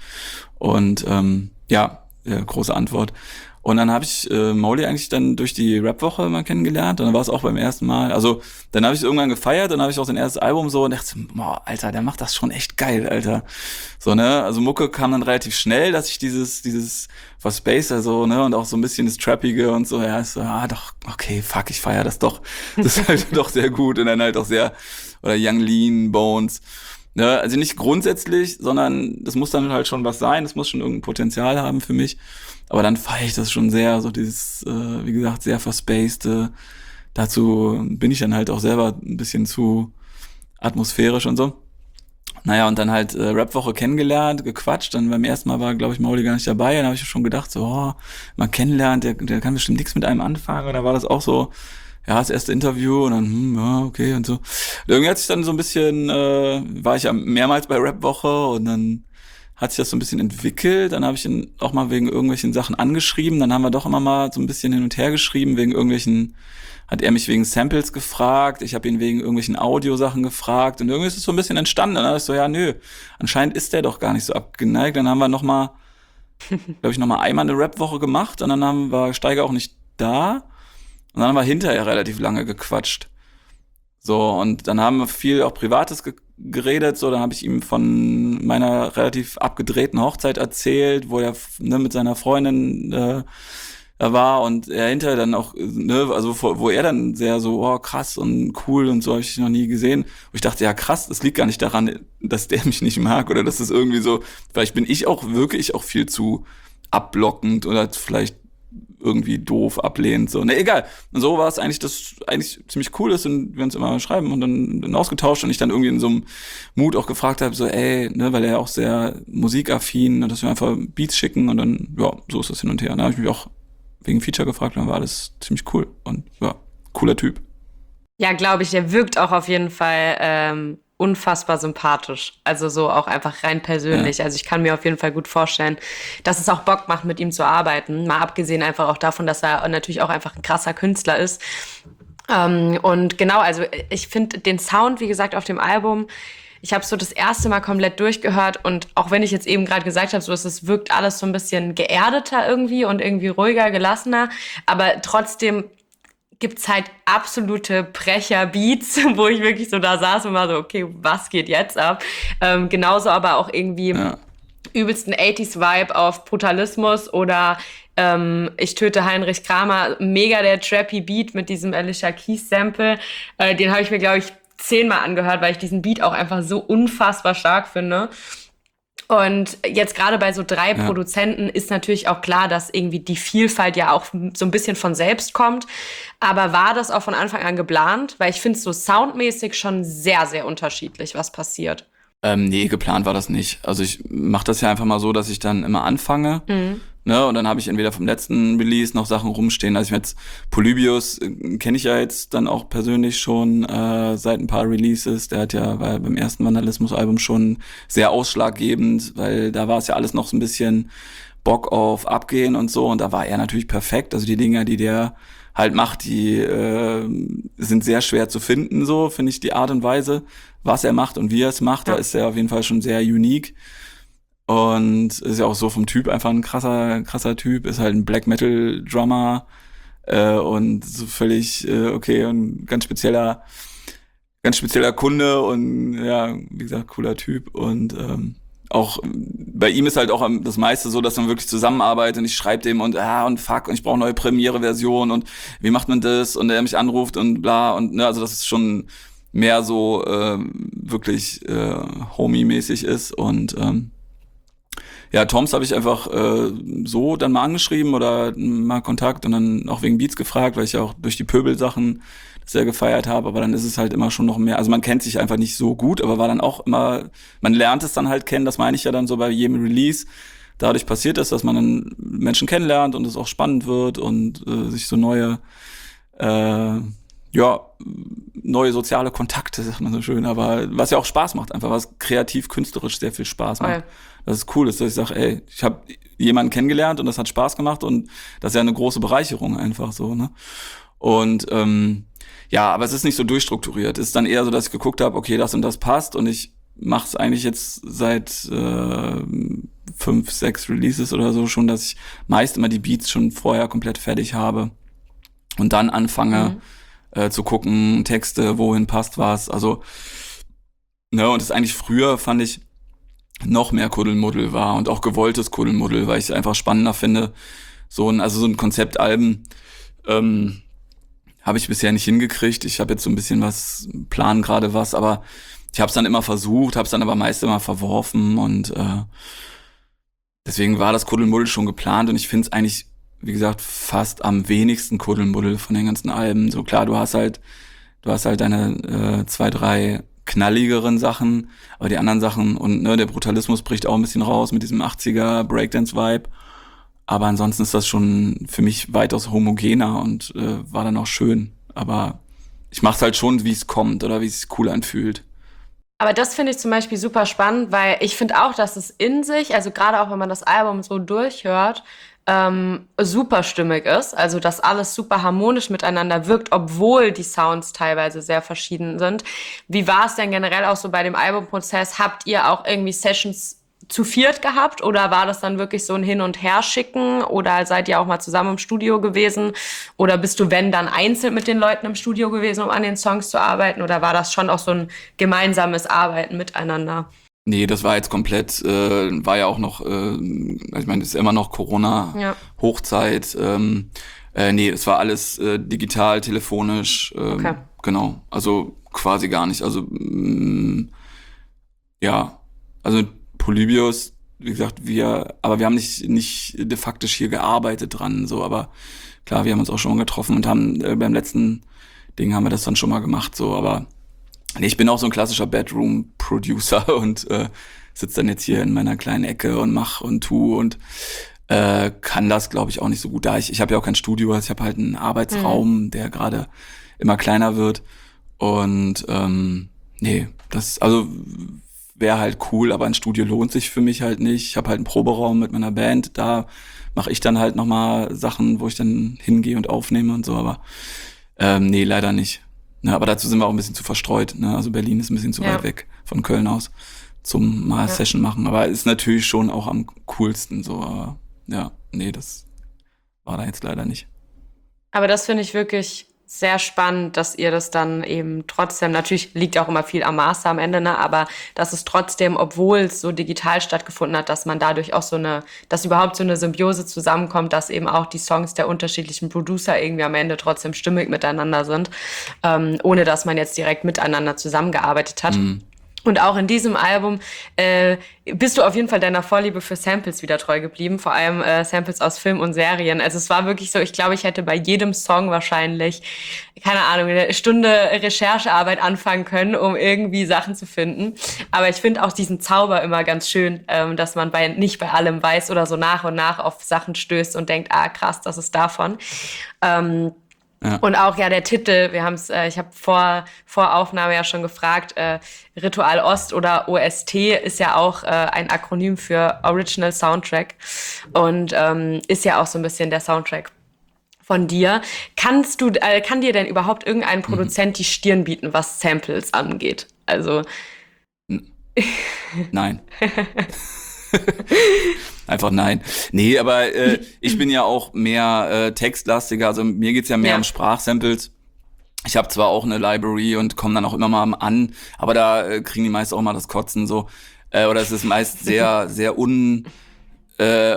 Und ähm, ja, äh, große Antwort. Und dann habe ich äh, Mauli eigentlich dann durch die Rap-Woche mal kennengelernt. Und dann war es auch beim ersten Mal. Also dann habe ich irgendwann gefeiert, dann habe ich auch sein erstes Album so und dachte, boah, Alter, der macht das schon echt geil, Alter. So, ne, also Mucke kam dann relativ schnell, dass ich dieses, dieses was Spacer so, ne, und auch so ein bisschen das Trappige und so, ja, ist so, ah, doch, okay, fuck, ich feier das doch. Das ist halt doch sehr gut und dann halt auch sehr, oder Young Lean, Bones. Ne, also nicht grundsätzlich, sondern das muss dann halt schon was sein, das muss schon irgendein Potenzial haben für mich. Aber dann feiere ich das schon sehr, so dieses, äh, wie gesagt, sehr verspacede. Dazu bin ich dann halt auch selber ein bisschen zu atmosphärisch und so. Naja, und dann halt äh, Rap-Woche kennengelernt, gequatscht. Dann beim ersten Mal war, glaube ich, Mauli gar nicht dabei. Dann habe ich schon gedacht, so, oh, mal kennenlernt, der, der kann bestimmt nichts mit einem anfangen. Und dann war das auch so, ja, das erste Interview und dann, hm, ja, okay und so. Und irgendwie hat sich dann so ein bisschen, äh, war ich ja mehrmals bei Rap-Woche und dann hat sich das so ein bisschen entwickelt. Dann habe ich ihn auch mal wegen irgendwelchen Sachen angeschrieben. Dann haben wir doch immer mal so ein bisschen hin und her geschrieben, wegen irgendwelchen, hat er mich wegen Samples gefragt, ich habe ihn wegen irgendwelchen Audiosachen gefragt und irgendwie ist es so ein bisschen entstanden. Dann habe ich so, ja, nö, anscheinend ist der doch gar nicht so abgeneigt. Dann haben wir noch mal, glaube ich, noch mal einmal eine Rap-Woche gemacht und dann haben wir Steiger auch nicht da. Und dann haben wir hinterher relativ lange gequatscht. So, und dann haben wir viel auch Privates ge- geredet, so, dann habe ich ihm von meiner relativ abgedrehten Hochzeit erzählt, wo er ne, mit seiner Freundin äh, da war und er hinterher dann auch, ne, also wo, wo er dann sehr so, oh krass und cool und so, habe ich noch nie gesehen. Und ich dachte, ja krass, das liegt gar nicht daran, dass der mich nicht mag oder dass es irgendwie so, vielleicht bin ich auch wirklich auch viel zu abblockend oder vielleicht irgendwie doof, ablehnend, so. Ne, egal. Und so war es eigentlich, das eigentlich ziemlich cool ist und wir uns immer schreiben und dann, dann ausgetauscht und ich dann irgendwie in so einem Mut auch gefragt habe, so, ey, ne, weil er auch sehr musikaffin und dass wir einfach Beats schicken und dann, ja, so ist das hin und her. Da habe ich mich auch wegen Feature gefragt und dann war alles ziemlich cool und ja, cooler Typ. Ja, glaube ich, der wirkt auch auf jeden Fall ähm, unfassbar sympathisch. Also so auch einfach rein persönlich. Ja. Also ich kann mir auf jeden Fall gut vorstellen, dass es auch Bock macht, mit ihm zu arbeiten. Mal abgesehen einfach auch davon, dass er natürlich auch einfach ein krasser Künstler ist. Ähm, und genau, also ich finde den Sound, wie gesagt, auf dem Album, ich habe so das erste Mal komplett durchgehört und auch wenn ich jetzt eben gerade gesagt habe, so es wirkt alles so ein bisschen geerdeter irgendwie und irgendwie ruhiger, gelassener, aber trotzdem gibt's halt absolute Brecher-Beats, wo ich wirklich so da saß und war so, okay, was geht jetzt ab? Ähm, genauso aber auch irgendwie ja. übelsten achtziger-Vibe auf Brutalismus oder ähm, Ich töte Heinrich Kramer, mega der trappy Beat mit diesem Alicia Keys-Sample. Äh, den habe ich mir, glaube ich, zehnmal angehört, weil ich diesen Beat auch einfach so unfassbar stark finde. Und jetzt gerade bei so drei Ja. Produzenten ist natürlich auch klar, dass irgendwie die Vielfalt ja auch so ein bisschen von selbst kommt. Aber war das auch von Anfang an geplant? Weil ich finde es so soundmäßig schon sehr, sehr unterschiedlich, was passiert. Ähm, nee, geplant war das nicht. Also ich mache das ja einfach mal so, dass ich dann immer anfange. Mhm. Ne, und dann habe ich entweder vom letzten Release noch Sachen rumstehen. Also ich jetzt Polybius äh, kenne ich ja jetzt dann auch persönlich schon äh, seit ein paar Releases. Der hat ja war beim ersten Vandalismus-Album schon sehr ausschlaggebend, weil da war es ja alles noch so ein bisschen Bock auf Abgehen und so. Und da war er natürlich perfekt. Also die Dinger, die der halt macht, die äh, sind sehr schwer zu finden, so finde ich die Art und Weise, was er macht und wie er es macht. Da Ja. ist er auf jeden Fall schon sehr unique. Und ist ja auch so vom Typ einfach ein krasser, krasser Typ, ist halt ein Black Metal Drummer äh, und so völlig äh, okay und ganz spezieller, ganz spezieller Kunde und ja, wie gesagt, cooler Typ. Und ähm, auch bei ihm ist halt auch am- das meiste so, dass man wirklich zusammenarbeitet und ich schreibe dem und ah und fuck und ich brauche neue Premiere-Version und wie macht man das und er mich anruft und bla und ne, also das ist schon mehr so äh, wirklich äh, Homie-mäßig ist und ähm, ja, Toms habe ich einfach äh, so dann mal angeschrieben oder mal Kontakt und dann auch wegen Beats gefragt, weil ich ja auch durch die Pöbel-Sachen das sehr gefeiert habe, aber dann ist es halt immer schon noch mehr, also man kennt sich einfach nicht so gut, aber war dann auch immer, man lernt es dann halt kennen, das meine ich ja dann so bei jedem Release. Dadurch passiert es, dass man dann Menschen kennenlernt und es auch spannend wird und äh, sich so neue äh, ja, neue soziale Kontakte, sagt man so schön, aber was ja auch Spaß macht, einfach was kreativ, künstlerisch sehr viel Spaß macht. Voll. Das ist cool, ist, dass ich sage, ey, ich habe jemanden kennengelernt und das hat Spaß gemacht und das ist ja eine große Bereicherung einfach so, ne? Und ähm, ja, aber es ist nicht so durchstrukturiert. Es ist dann eher so, dass ich geguckt habe, okay, das und das passt und ich mache es eigentlich jetzt seit äh, fünf, sechs Releases oder so schon, dass ich meist immer die Beats schon vorher komplett fertig habe und dann anfange Mhm. äh, zu gucken, Texte, wohin passt was. Also, ne, und das eigentlich früher fand ich noch mehr Kuddelmuddel war und auch gewolltes Kuddelmuddel, weil ich es einfach spannender finde. So ein, also so ein Konzeptalben ähm, habe ich bisher nicht hingekriegt. Ich habe jetzt so ein bisschen was, plan gerade was, aber ich habe es dann immer versucht, habe es dann aber meist immer verworfen und äh, deswegen war das Kuddelmuddel schon geplant und ich finde es eigentlich, wie gesagt, fast am wenigsten Kuddelmuddel von den ganzen Alben. So klar, du hast halt, du hast halt deine äh, zwei, drei knalligeren Sachen, aber die anderen Sachen und ne, der Brutalismus bricht auch ein bisschen raus mit diesem achtziger Breakdance-Vibe. Aber ansonsten ist das schon für mich weitaus homogener und äh, war dann auch schön. Aber ich mach's halt schon, wie es kommt oder wie es sich cool anfühlt. Aber das finde ich zum Beispiel super spannend, weil ich finde auch, dass es in sich, also gerade auch wenn man das Album so durchhört, ähm, super stimmig ist. Also dass alles super harmonisch miteinander wirkt, obwohl die Sounds teilweise sehr verschieden sind. Wie war es denn generell auch so bei dem Albumprozess? Habt ihr auch irgendwie Sessions zu viert gehabt oder war das dann wirklich so ein Hin- und Herschicken oder seid ihr auch mal zusammen im Studio gewesen oder bist du, wenn, dann einzeln mit den Leuten im Studio gewesen, um an den Songs zu arbeiten oder war das schon auch so ein gemeinsames Arbeiten miteinander? Nee, das war jetzt komplett, äh, war ja auch noch, äh, ich meine, es ist immer noch Ja. Corona-Hochzeit. Ähm, äh, nee, es war alles äh, digital, telefonisch, ähm, Okay. genau. Also quasi gar nicht. Also mm, ja, also Polybius, wie gesagt, wir, aber wir haben nicht nicht de facto hier gearbeitet dran, so, aber klar, wir haben uns auch schon mal getroffen und haben äh, beim letzten Ding haben wir das dann schon mal gemacht, so, aber nee, ich bin auch so ein klassischer Bedroom-Producer und äh, sitze dann jetzt hier in meiner kleinen Ecke und mach und tu und äh, kann das, glaube ich, auch nicht so gut. Da ich, ich habe ja auch kein Studio, also ich habe halt einen Arbeitsraum, der gerade immer kleiner wird und ähm, nee, das, also wäre halt cool, aber ein Studio lohnt sich für mich halt nicht. Ich habe halt einen Proberaum mit meiner Band, da mache ich dann halt nochmal Sachen, wo ich dann hingehe und aufnehme und so, aber ähm, nee, leider nicht. Ne, aber dazu sind wir auch ein bisschen zu verstreut. Ne? Also Berlin ist ein bisschen zu Ja. weit weg von Köln aus zum mal Ja. Session machen. Aber ist natürlich schon auch am coolsten so. Aber ja, nee, das war da jetzt leider nicht. Aber das finde ich wirklich sehr spannend, dass ihr das dann eben trotzdem, natürlich liegt auch immer viel am Master am Ende, ne, aber dass es trotzdem, obwohl es so digital stattgefunden hat, dass man dadurch auch so eine, dass überhaupt so eine Symbiose zusammenkommt, dass eben auch die Songs der unterschiedlichen Producer irgendwie am Ende trotzdem stimmig miteinander sind, ähm, ohne dass man jetzt direkt miteinander zusammengearbeitet hat. Mhm. Und auch in diesem Album äh, bist du auf jeden Fall deiner Vorliebe für Samples wieder treu geblieben, vor allem äh, Samples aus Film und Serien. Also es war wirklich so, ich glaube, ich hätte bei jedem Song wahrscheinlich, keine Ahnung, eine Stunde Recherchearbeit anfangen können, um irgendwie Sachen zu finden. Aber ich finde auch diesen Zauber immer ganz schön, ähm, dass man bei nicht bei allem weiß oder so nach und nach auf Sachen stößt und denkt, ah krass, das ist davon. Ähm, Ja. Und auch ja der Titel, wir haben es, äh, ich habe vor vor Aufnahme ja schon gefragt, äh, Ritual Ost oder O S T ist ja auch äh, ein Akronym für Original Soundtrack und ähm, ist ja auch so ein bisschen der Soundtrack von dir. Kannst du, äh, kann dir denn überhaupt irgendein Produzent mhm. die Stirn bieten, was Samples angeht? Also N- Nein. Einfach nein. Nee, aber äh, ich bin ja auch mehr äh, textlastiger, also mir geht's ja mehr ja. um Sprachsamples. Ich habe zwar auch eine Library und komme dann auch immer mal an, aber da äh, kriegen die meist auch mal das Kotzen so. Äh, oder es ist meist sehr, sehr un, äh,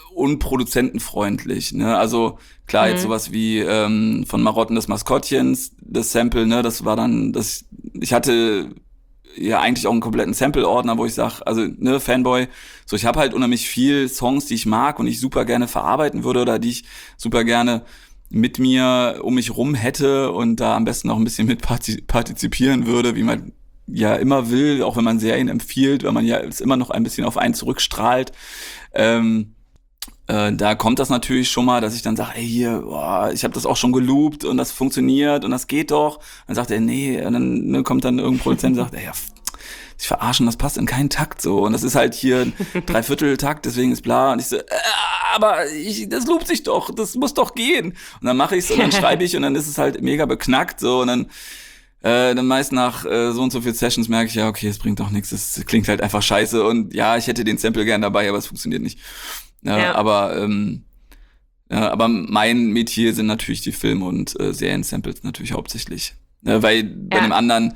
unproduzentenfreundlich. Ne? Also klar, mhm. jetzt sowas wie ähm, von Marotten des Maskottchens, das Sample, ne, das war dann, das ich hatte ja eigentlich auch einen kompletten Sample-Ordner, wo ich sage, also ne, Fanboy, so ich habe halt unheimlich viel Songs, die ich mag und ich super gerne verarbeiten würde oder die ich super gerne mit mir um mich rum hätte und da am besten auch ein bisschen mit partizipieren würde, wie man ja immer will, auch wenn man Serien empfiehlt, weil man ja es immer noch ein bisschen auf einen zurückstrahlt. Ähm, äh, da kommt das natürlich schon mal, dass ich dann sage, ey hier, boah, ich habe das auch schon geloopt und das funktioniert und das geht doch. Dann sagt er, nee, und dann ne, kommt dann irgendein Produzent und sagt, ey, ja, sich verarschen, das passt in keinen Takt so. Und das ist halt hier ein Dreiviertel-Takt, deswegen ist bla. Und ich so, äh, aber ich, das loopt sich doch, das muss doch gehen. Und dann mache ich's und dann schreibe ich und dann ist es halt mega beknackt so und dann äh, dann meist nach äh, so und so viel Sessions merke ich, ja, okay, es bringt doch nichts, es klingt halt einfach scheiße und ja, ich hätte den Sample gern dabei, aber es funktioniert nicht. Ja, ja. Aber ähm, ja, aber mein Metier sind natürlich die Film- und äh, Serien-Samples natürlich hauptsächlich. Ja, weil bei ja. dem anderen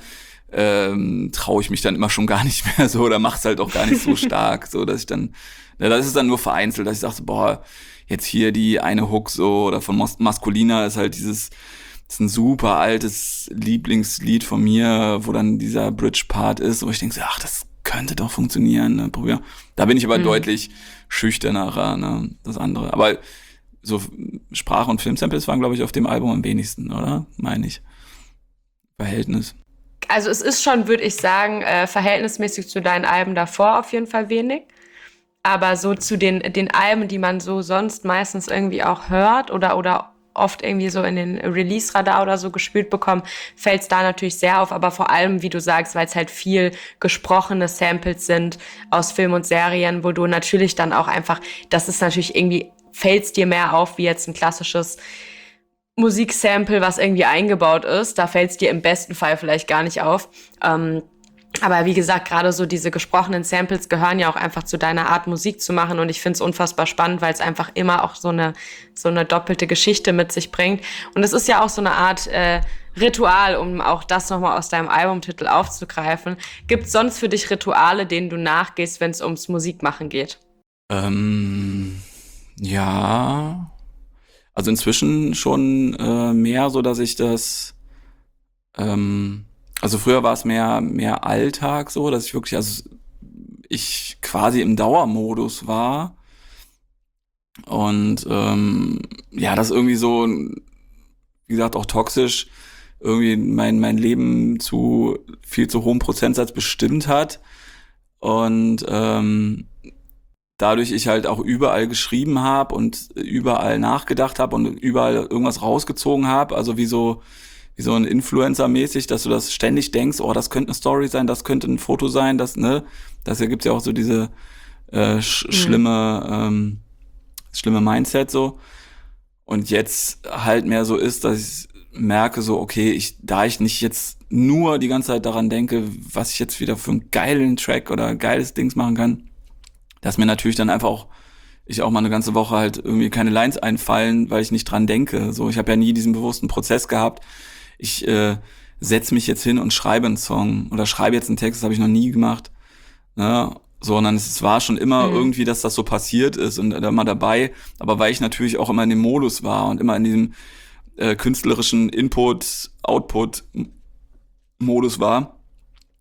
ähm, traue ich mich dann immer schon gar nicht mehr so oder mach's halt auch gar nicht so stark, so dass ich dann, ja, das ist dann nur vereinzelt, dass ich sage, so, boah, jetzt hier die eine Hook so oder von Mas- Maskulina ist halt dieses, das ist ein super altes Lieblingslied von mir, wo dann dieser Bridge-Part ist, wo ich denke so, ach, das könnte doch funktionieren, ne, probier. Da bin ich aber mhm. deutlich schüchterner, ne, das andere. Aber so Sprach- und Filmsamples waren, glaube ich, auf dem Album am wenigsten, oder? Meine ich. Verhältnis. Also es ist schon, würde ich sagen, äh, verhältnismäßig zu deinen Alben davor auf jeden Fall wenig. Aber so zu den, den Alben, die man so sonst meistens irgendwie auch hört oder, oder oft irgendwie so in den Release-Radar oder so gespielt bekommen, fällt es da natürlich sehr auf. Aber vor allem, wie du sagst, weil es halt viel gesprochene Samples sind aus Film und Serien, wo du natürlich dann auch einfach, das ist natürlich irgendwie, fällt es dir mehr auf, wie jetzt ein klassisches Musiksample, was irgendwie eingebaut ist. Da fällt es dir im besten Fall vielleicht gar nicht auf. Ähm, aber wie gesagt, gerade so diese gesprochenen Samples gehören ja auch einfach zu deiner Art, Musik zu machen. Und ich finde es unfassbar spannend, weil es einfach immer auch so eine so eine doppelte Geschichte mit sich bringt. Und es ist ja auch so eine Art äh, Ritual, um auch das nochmal aus deinem Albumtitel aufzugreifen. Gibt es sonst für dich Rituale, denen du nachgehst, wenn es ums Musikmachen geht? Ähm, ja... Also inzwischen schon äh, mehr so, dass ich das, ähm, also früher war es mehr mehr Alltag so, dass ich wirklich, also ich quasi im Dauermodus war und ähm, ja, das irgendwie so, wie gesagt, auch toxisch irgendwie mein mein Leben zu viel zu hohem Prozentsatz bestimmt hat und ähm, dadurch ich halt auch überall geschrieben habe und überall nachgedacht habe und überall irgendwas rausgezogen habe, also wie so wie so ein Influencer-mäßig, dass du das ständig denkst, oh, das könnte eine Story sein, das könnte ein Foto sein, das, ne, das gibt's ja auch so diese äh, sch- mhm. schlimme ähm, schlimme Mindset so. Und jetzt halt mehr so ist, dass ich merke so, okay, ich da ich nicht jetzt nur die ganze Zeit daran denke, was ich jetzt wieder für einen geilen Track oder ein geiles Dings machen kann, dass mir natürlich dann einfach auch, ich auch mal eine ganze Woche halt irgendwie keine Lines einfallen, weil ich nicht dran denke. So, ich habe ja nie diesen bewussten Prozess gehabt. Ich äh, setze mich jetzt hin und schreibe einen Song oder schreibe jetzt einen Text, das habe ich noch nie gemacht. Ne? Sondern es war schon immer mhm. irgendwie, dass das so passiert ist und immer dabei. Aber weil ich natürlich auch immer in dem Modus war und immer in diesem äh, künstlerischen Input-Output-Modus war,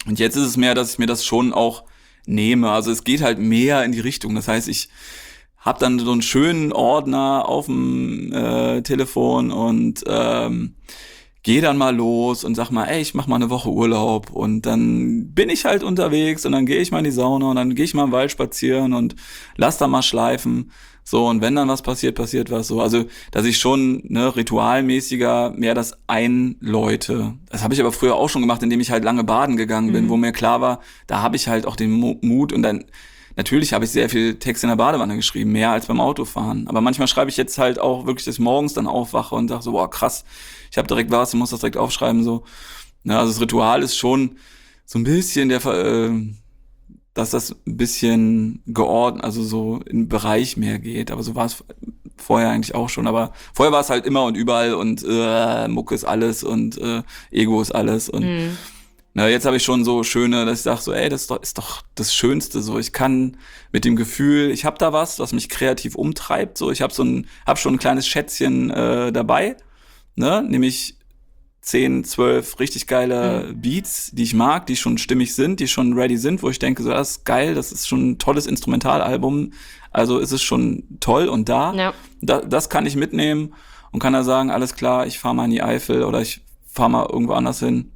Und jetzt ist es mehr, dass ich mir das schon auch nehme. Also es geht halt mehr in die Richtung. Das heißt, ich habe dann so einen schönen Ordner auf dem äh, Telefon und ähm, gehe dann mal los und sag mal, ey, ich mach mal eine Woche Urlaub und dann bin ich halt unterwegs und dann gehe ich mal in die Sauna und dann gehe ich mal im Wald spazieren und lass da mal schleifen. So, und wenn dann was passiert, passiert was so. Also, dass ich schon ne, ritualmäßiger mehr das einläute. Das habe ich aber früher auch schon gemacht, indem ich halt lange baden gegangen bin, mhm. wo mir klar war, da habe ich halt auch den Mu- Mut und dann natürlich habe ich sehr viel Text in der Badewanne geschrieben, mehr als beim Autofahren. Aber manchmal schreibe ich jetzt halt auch wirklich, dass ich morgens dann aufwache und sage so, boah, krass, ich habe direkt was, ich muss das direkt aufschreiben. So. Ja, also das Ritual ist schon so ein bisschen der, äh, dass das ein bisschen geordnet, also so in Bereich mehr geht. Aber so war es vorher eigentlich auch schon. Aber vorher war es halt immer und überall und äh, Mucke ist alles und äh, Ego ist alles und mhm. Na, jetzt habe ich schon so schöne, dass ich sage so, ey, das ist doch, ist doch das Schönste. So, ich kann mit dem Gefühl, ich habe da was, was mich kreativ umtreibt. So, ich habe so ein, habe schon ein kleines Schätzchen äh, dabei, ne, nämlich zehn, zwölf richtig geile mhm. Beats, die ich mag, die schon stimmig sind, die schon ready sind, wo ich denke, so, das ist geil, das ist schon ein tolles Instrumentalalbum. Also ist es schon toll und da. Ja. Da, das kann ich mitnehmen und kann da sagen, alles klar, ich fahre mal in die Eifel oder ich fahre mal irgendwo anders hin.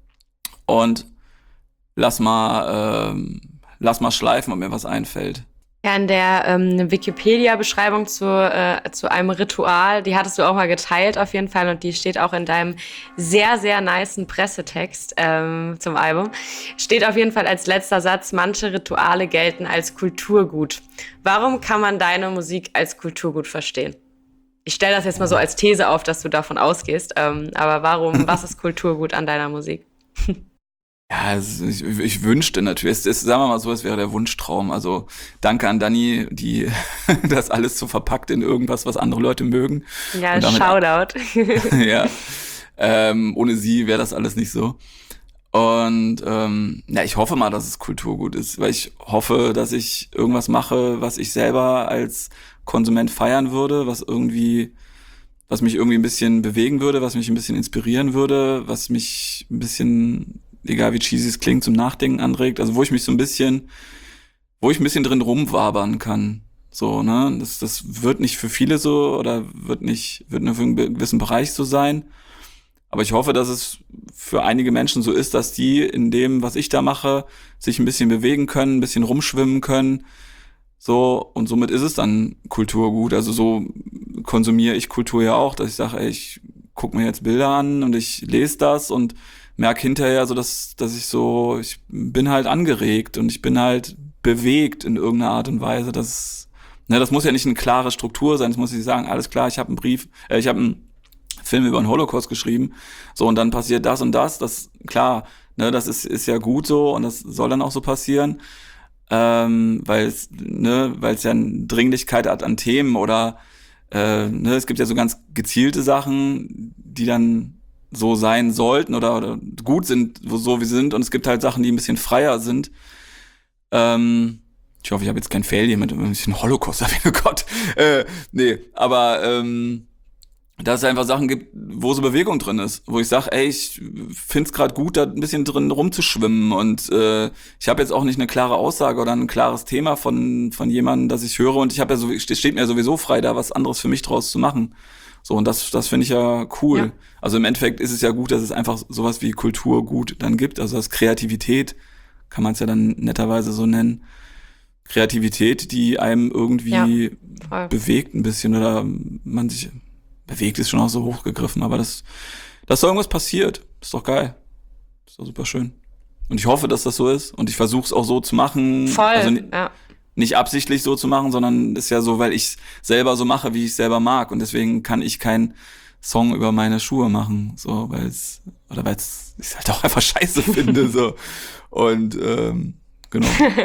Und lass mal, ähm, lass mal schleifen, ob mir was einfällt. Ja, in der ähm, Wikipedia-Beschreibung zu, äh, zu einem Ritual, die hattest du auch mal geteilt auf jeden Fall und die steht auch in deinem sehr, sehr nicen Pressetext ähm, zum Album. Steht auf jeden Fall als letzter Satz, manche Rituale gelten als Kulturgut. Warum kann man deine Musik als Kulturgut verstehen? Ich stelle das jetzt mal so als These auf, dass du davon ausgehst, ähm, aber warum, was ist Kulturgut an deiner Musik? Ja, also ich, ich wünschte natürlich, es ist, sagen wir mal so, es wäre der Wunschtraum. Also danke an Dani, die das alles so verpackt in irgendwas, was andere Leute mögen. Ja, und damit, Shoutout. ja, ähm, ohne sie wäre das alles nicht so. Und ähm, ja, ich hoffe mal, dass es Kulturgut ist, weil ich hoffe, dass ich irgendwas mache, was ich selber als Konsument feiern würde, was irgendwie, was mich irgendwie ein bisschen bewegen würde, was mich ein bisschen inspirieren würde, was mich ein bisschen, egal wie cheesy es klingt, zum Nachdenken anregt. Also wo ich mich so ein bisschen, wo ich ein bisschen drin rumwabern kann. So, ne? Das, das wird nicht für viele so oder wird nicht, wird nur für einen gewissen Bereich so sein. Aber ich hoffe, dass es für einige Menschen so ist, dass die in dem, was ich da mache, sich ein bisschen bewegen können, ein bisschen rumschwimmen können. So, und somit ist es dann Kulturgut. Also so konsumiere ich Kultur ja auch, dass ich sage, ey, ich gucke mir jetzt Bilder an und ich lese das und merke hinterher so, dass, dass ich so, ich bin halt angeregt und ich bin halt bewegt in irgendeiner Art und Weise. Das, ne, das muss ja nicht eine klare Struktur sein. Das muss ich sagen, alles klar, ich habe einen Brief, äh, ich habe einen Film über den Holocaust geschrieben. So, und dann passiert das und das. Das, klar, ne, das ist, ist ja gut so und das soll dann auch so passieren. Ähm, weil es, ne, weil es ja eine Dringlichkeit hat an Themen oder, äh, ne, es gibt ja so ganz gezielte Sachen, die dann so sein sollten oder, oder gut sind, so wie sie sind. Und es gibt halt Sachen, die ein bisschen freier sind. Ähm, ich hoffe, ich habe jetzt kein Fail hier mit ein bisschen Holocaust, oh Gott. Äh, nee, aber ähm, dass es einfach Sachen gibt, wo so Bewegung drin ist, wo ich sage, ey, ich find's gerade gut, da ein bisschen drin rumzuschwimmen und äh, ich habe jetzt auch nicht eine klare Aussage oder ein klares Thema von von jemandem, das ich höre und ich habe ja so, es steht mir sowieso frei, da was anderes für mich draus zu machen. So, und das das finde ich ja cool. Ja. Also im Endeffekt ist es ja gut, dass es einfach sowas wie Kulturgut dann gibt, also das Kreativität, kann man es ja dann netterweise so nennen. Kreativität, die einem irgendwie ja, bewegt ein bisschen oder man sich bewegt, ist schon auch so hochgegriffen, aber das, dass da irgendwas passiert, ist doch geil. Ist doch super schön. Und ich hoffe, dass das so ist. Und ich versuche es auch so zu machen. Voll, also n- ja. Nicht absichtlich so zu machen, sondern ist ja so, weil ich selber so mache, wie ich selber mag. Und deswegen kann ich keinen Song über meine Schuhe machen, so, weil es, oder weil es ich halt auch einfach scheiße finde, so. Und, ähm, genau.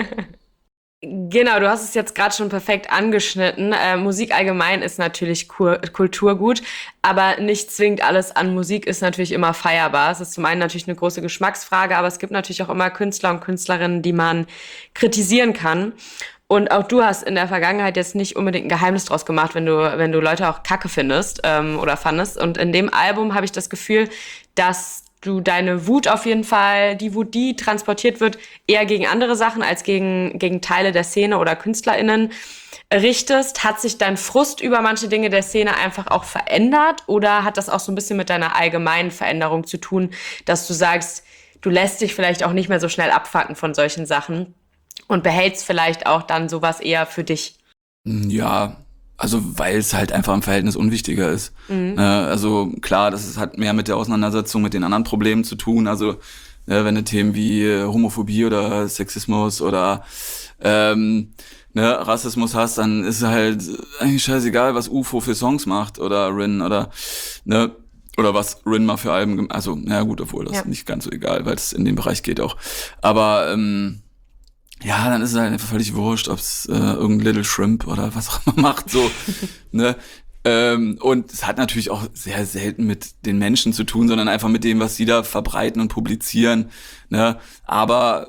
Genau, du hast es jetzt gerade schon perfekt angeschnitten. Äh, Musik allgemein ist natürlich Kur- Kulturgut, aber nicht zwingend alles an Musik ist natürlich immer feierbar. Es ist zum einen natürlich eine große Geschmacksfrage, aber es gibt natürlich auch immer Künstler und Künstlerinnen, die man kritisieren kann. Und auch du hast in der Vergangenheit jetzt nicht unbedingt ein Geheimnis draus gemacht, wenn du, wenn du Leute auch Kacke findest ähm, oder fandest. Und in dem Album habe ich das Gefühl, dass du deine Wut auf jeden Fall, die Wut, die transportiert wird, eher gegen andere Sachen als gegen, gegen Teile der Szene oder KünstlerInnen richtest. Hat sich dein Frust über manche Dinge der Szene einfach auch verändert oder hat das auch so ein bisschen mit deiner allgemeinen Veränderung zu tun, dass du sagst, du lässt dich vielleicht auch nicht mehr so schnell abfacken von solchen Sachen und behältst vielleicht auch dann sowas eher für dich? Ja, also weil es halt einfach im Verhältnis unwichtiger ist. Mhm. Äh, also klar, das ist, hat mehr mit der Auseinandersetzung mit den anderen Problemen zu tun. Also äh, wenn du Themen wie äh, Homophobie oder Sexismus oder ähm, ne, Rassismus hast, dann ist halt eigentlich scheißegal, was U F O für Songs macht oder Rin oder ne oder was Rin mal für Alben, also na gut, obwohl das ja. nicht ganz so egal, weil es in den Bereich geht auch. Aber ähm, ja, dann ist es halt einfach völlig wurscht, ob es äh, irgendein Little Shrimp oder was auch immer macht, so, ne? Ähm, und es hat natürlich auch sehr selten mit den Menschen zu tun, sondern einfach mit dem, was sie da verbreiten und publizieren, ne? Aber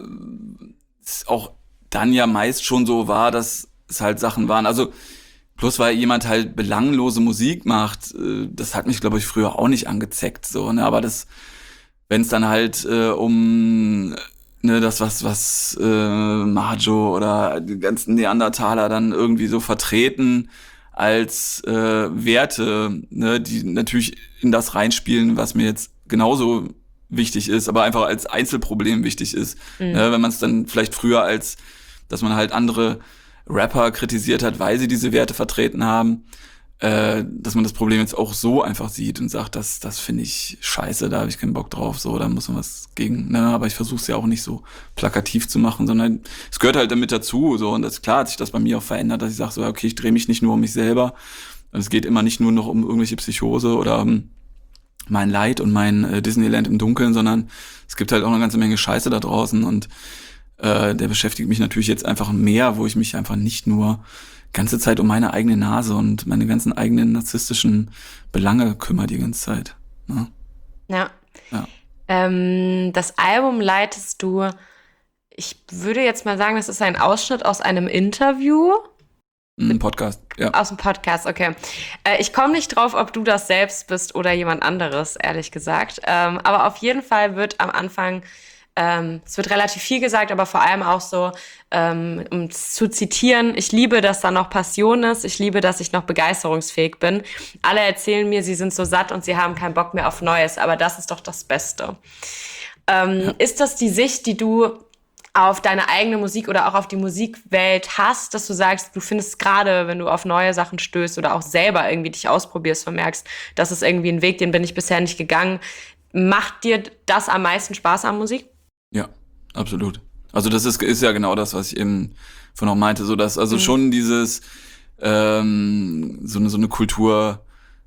es auch dann ja meist schon so war, dass es halt Sachen waren, also bloß weil jemand halt belanglose Musik macht, äh, das hat mich, glaube ich, früher auch nicht angezeckt, so, ne? Aber das, wenn es dann halt äh, um ne, das, was, was äh, Majo oder die ganzen Neandertaler dann irgendwie so vertreten als äh, Werte, ne, die natürlich in das reinspielen, was mir jetzt genauso wichtig ist, aber einfach als Einzelproblem wichtig ist. Mhm. Ne, wenn man es dann vielleicht früher als, dass man halt andere Rapper kritisiert hat, weil sie diese Werte vertreten haben, äh, dass man das Problem jetzt auch so einfach sieht und sagt, das, das finde ich scheiße, da habe ich keinen Bock drauf, so, da muss man was gegen, ne, aber ich versuche es ja auch nicht so plakativ zu machen, sondern es gehört halt damit dazu, so, und das, klar hat sich das bei mir auch verändert, dass ich sage, so, okay, ich drehe mich nicht nur um mich selber, und es geht immer nicht nur noch um irgendwelche Psychose oder um mein Leid und mein äh, Disneyland im Dunkeln, sondern es gibt halt auch eine ganze Menge Scheiße da draußen, und äh, der beschäftigt mich natürlich jetzt einfach mehr, wo ich mich einfach nicht nur ganze Zeit um meine eigene Nase und meine ganzen eigenen narzisstischen Belange kümmere die ganze Zeit. Ne? Ja. ja. Ähm, das Album leitest du, ich würde jetzt mal sagen, das ist ein Ausschnitt aus einem Interview. Ein Podcast, ja. Aus dem Podcast, okay. Äh, ich komme nicht drauf, ob du das selbst bist oder jemand anderes, ehrlich gesagt. Ähm, aber auf jeden Fall wird am Anfang Ähm, es wird relativ viel gesagt, aber vor allem auch so, ähm, um zu zitieren, ich liebe, dass da noch Passion ist, ich liebe, dass ich noch begeisterungsfähig bin. Alle erzählen mir, sie sind so satt und sie haben keinen Bock mehr auf Neues, aber das ist doch das Beste. Ähm, ja. Ist das die Sicht, die du auf deine eigene Musik oder auch auf die Musikwelt hast, dass du sagst, du findest gerade, wenn du auf neue Sachen stößt oder auch selber irgendwie dich ausprobierst und merkst, das ist irgendwie ein Weg, den bin ich bisher nicht gegangen, macht dir das am meisten Spaß an Musik? Ja, absolut. Also das ist, ist ja genau das, was ich eben von auch meinte, so dass also mhm. schon dieses ähm, so eine so eine Kultur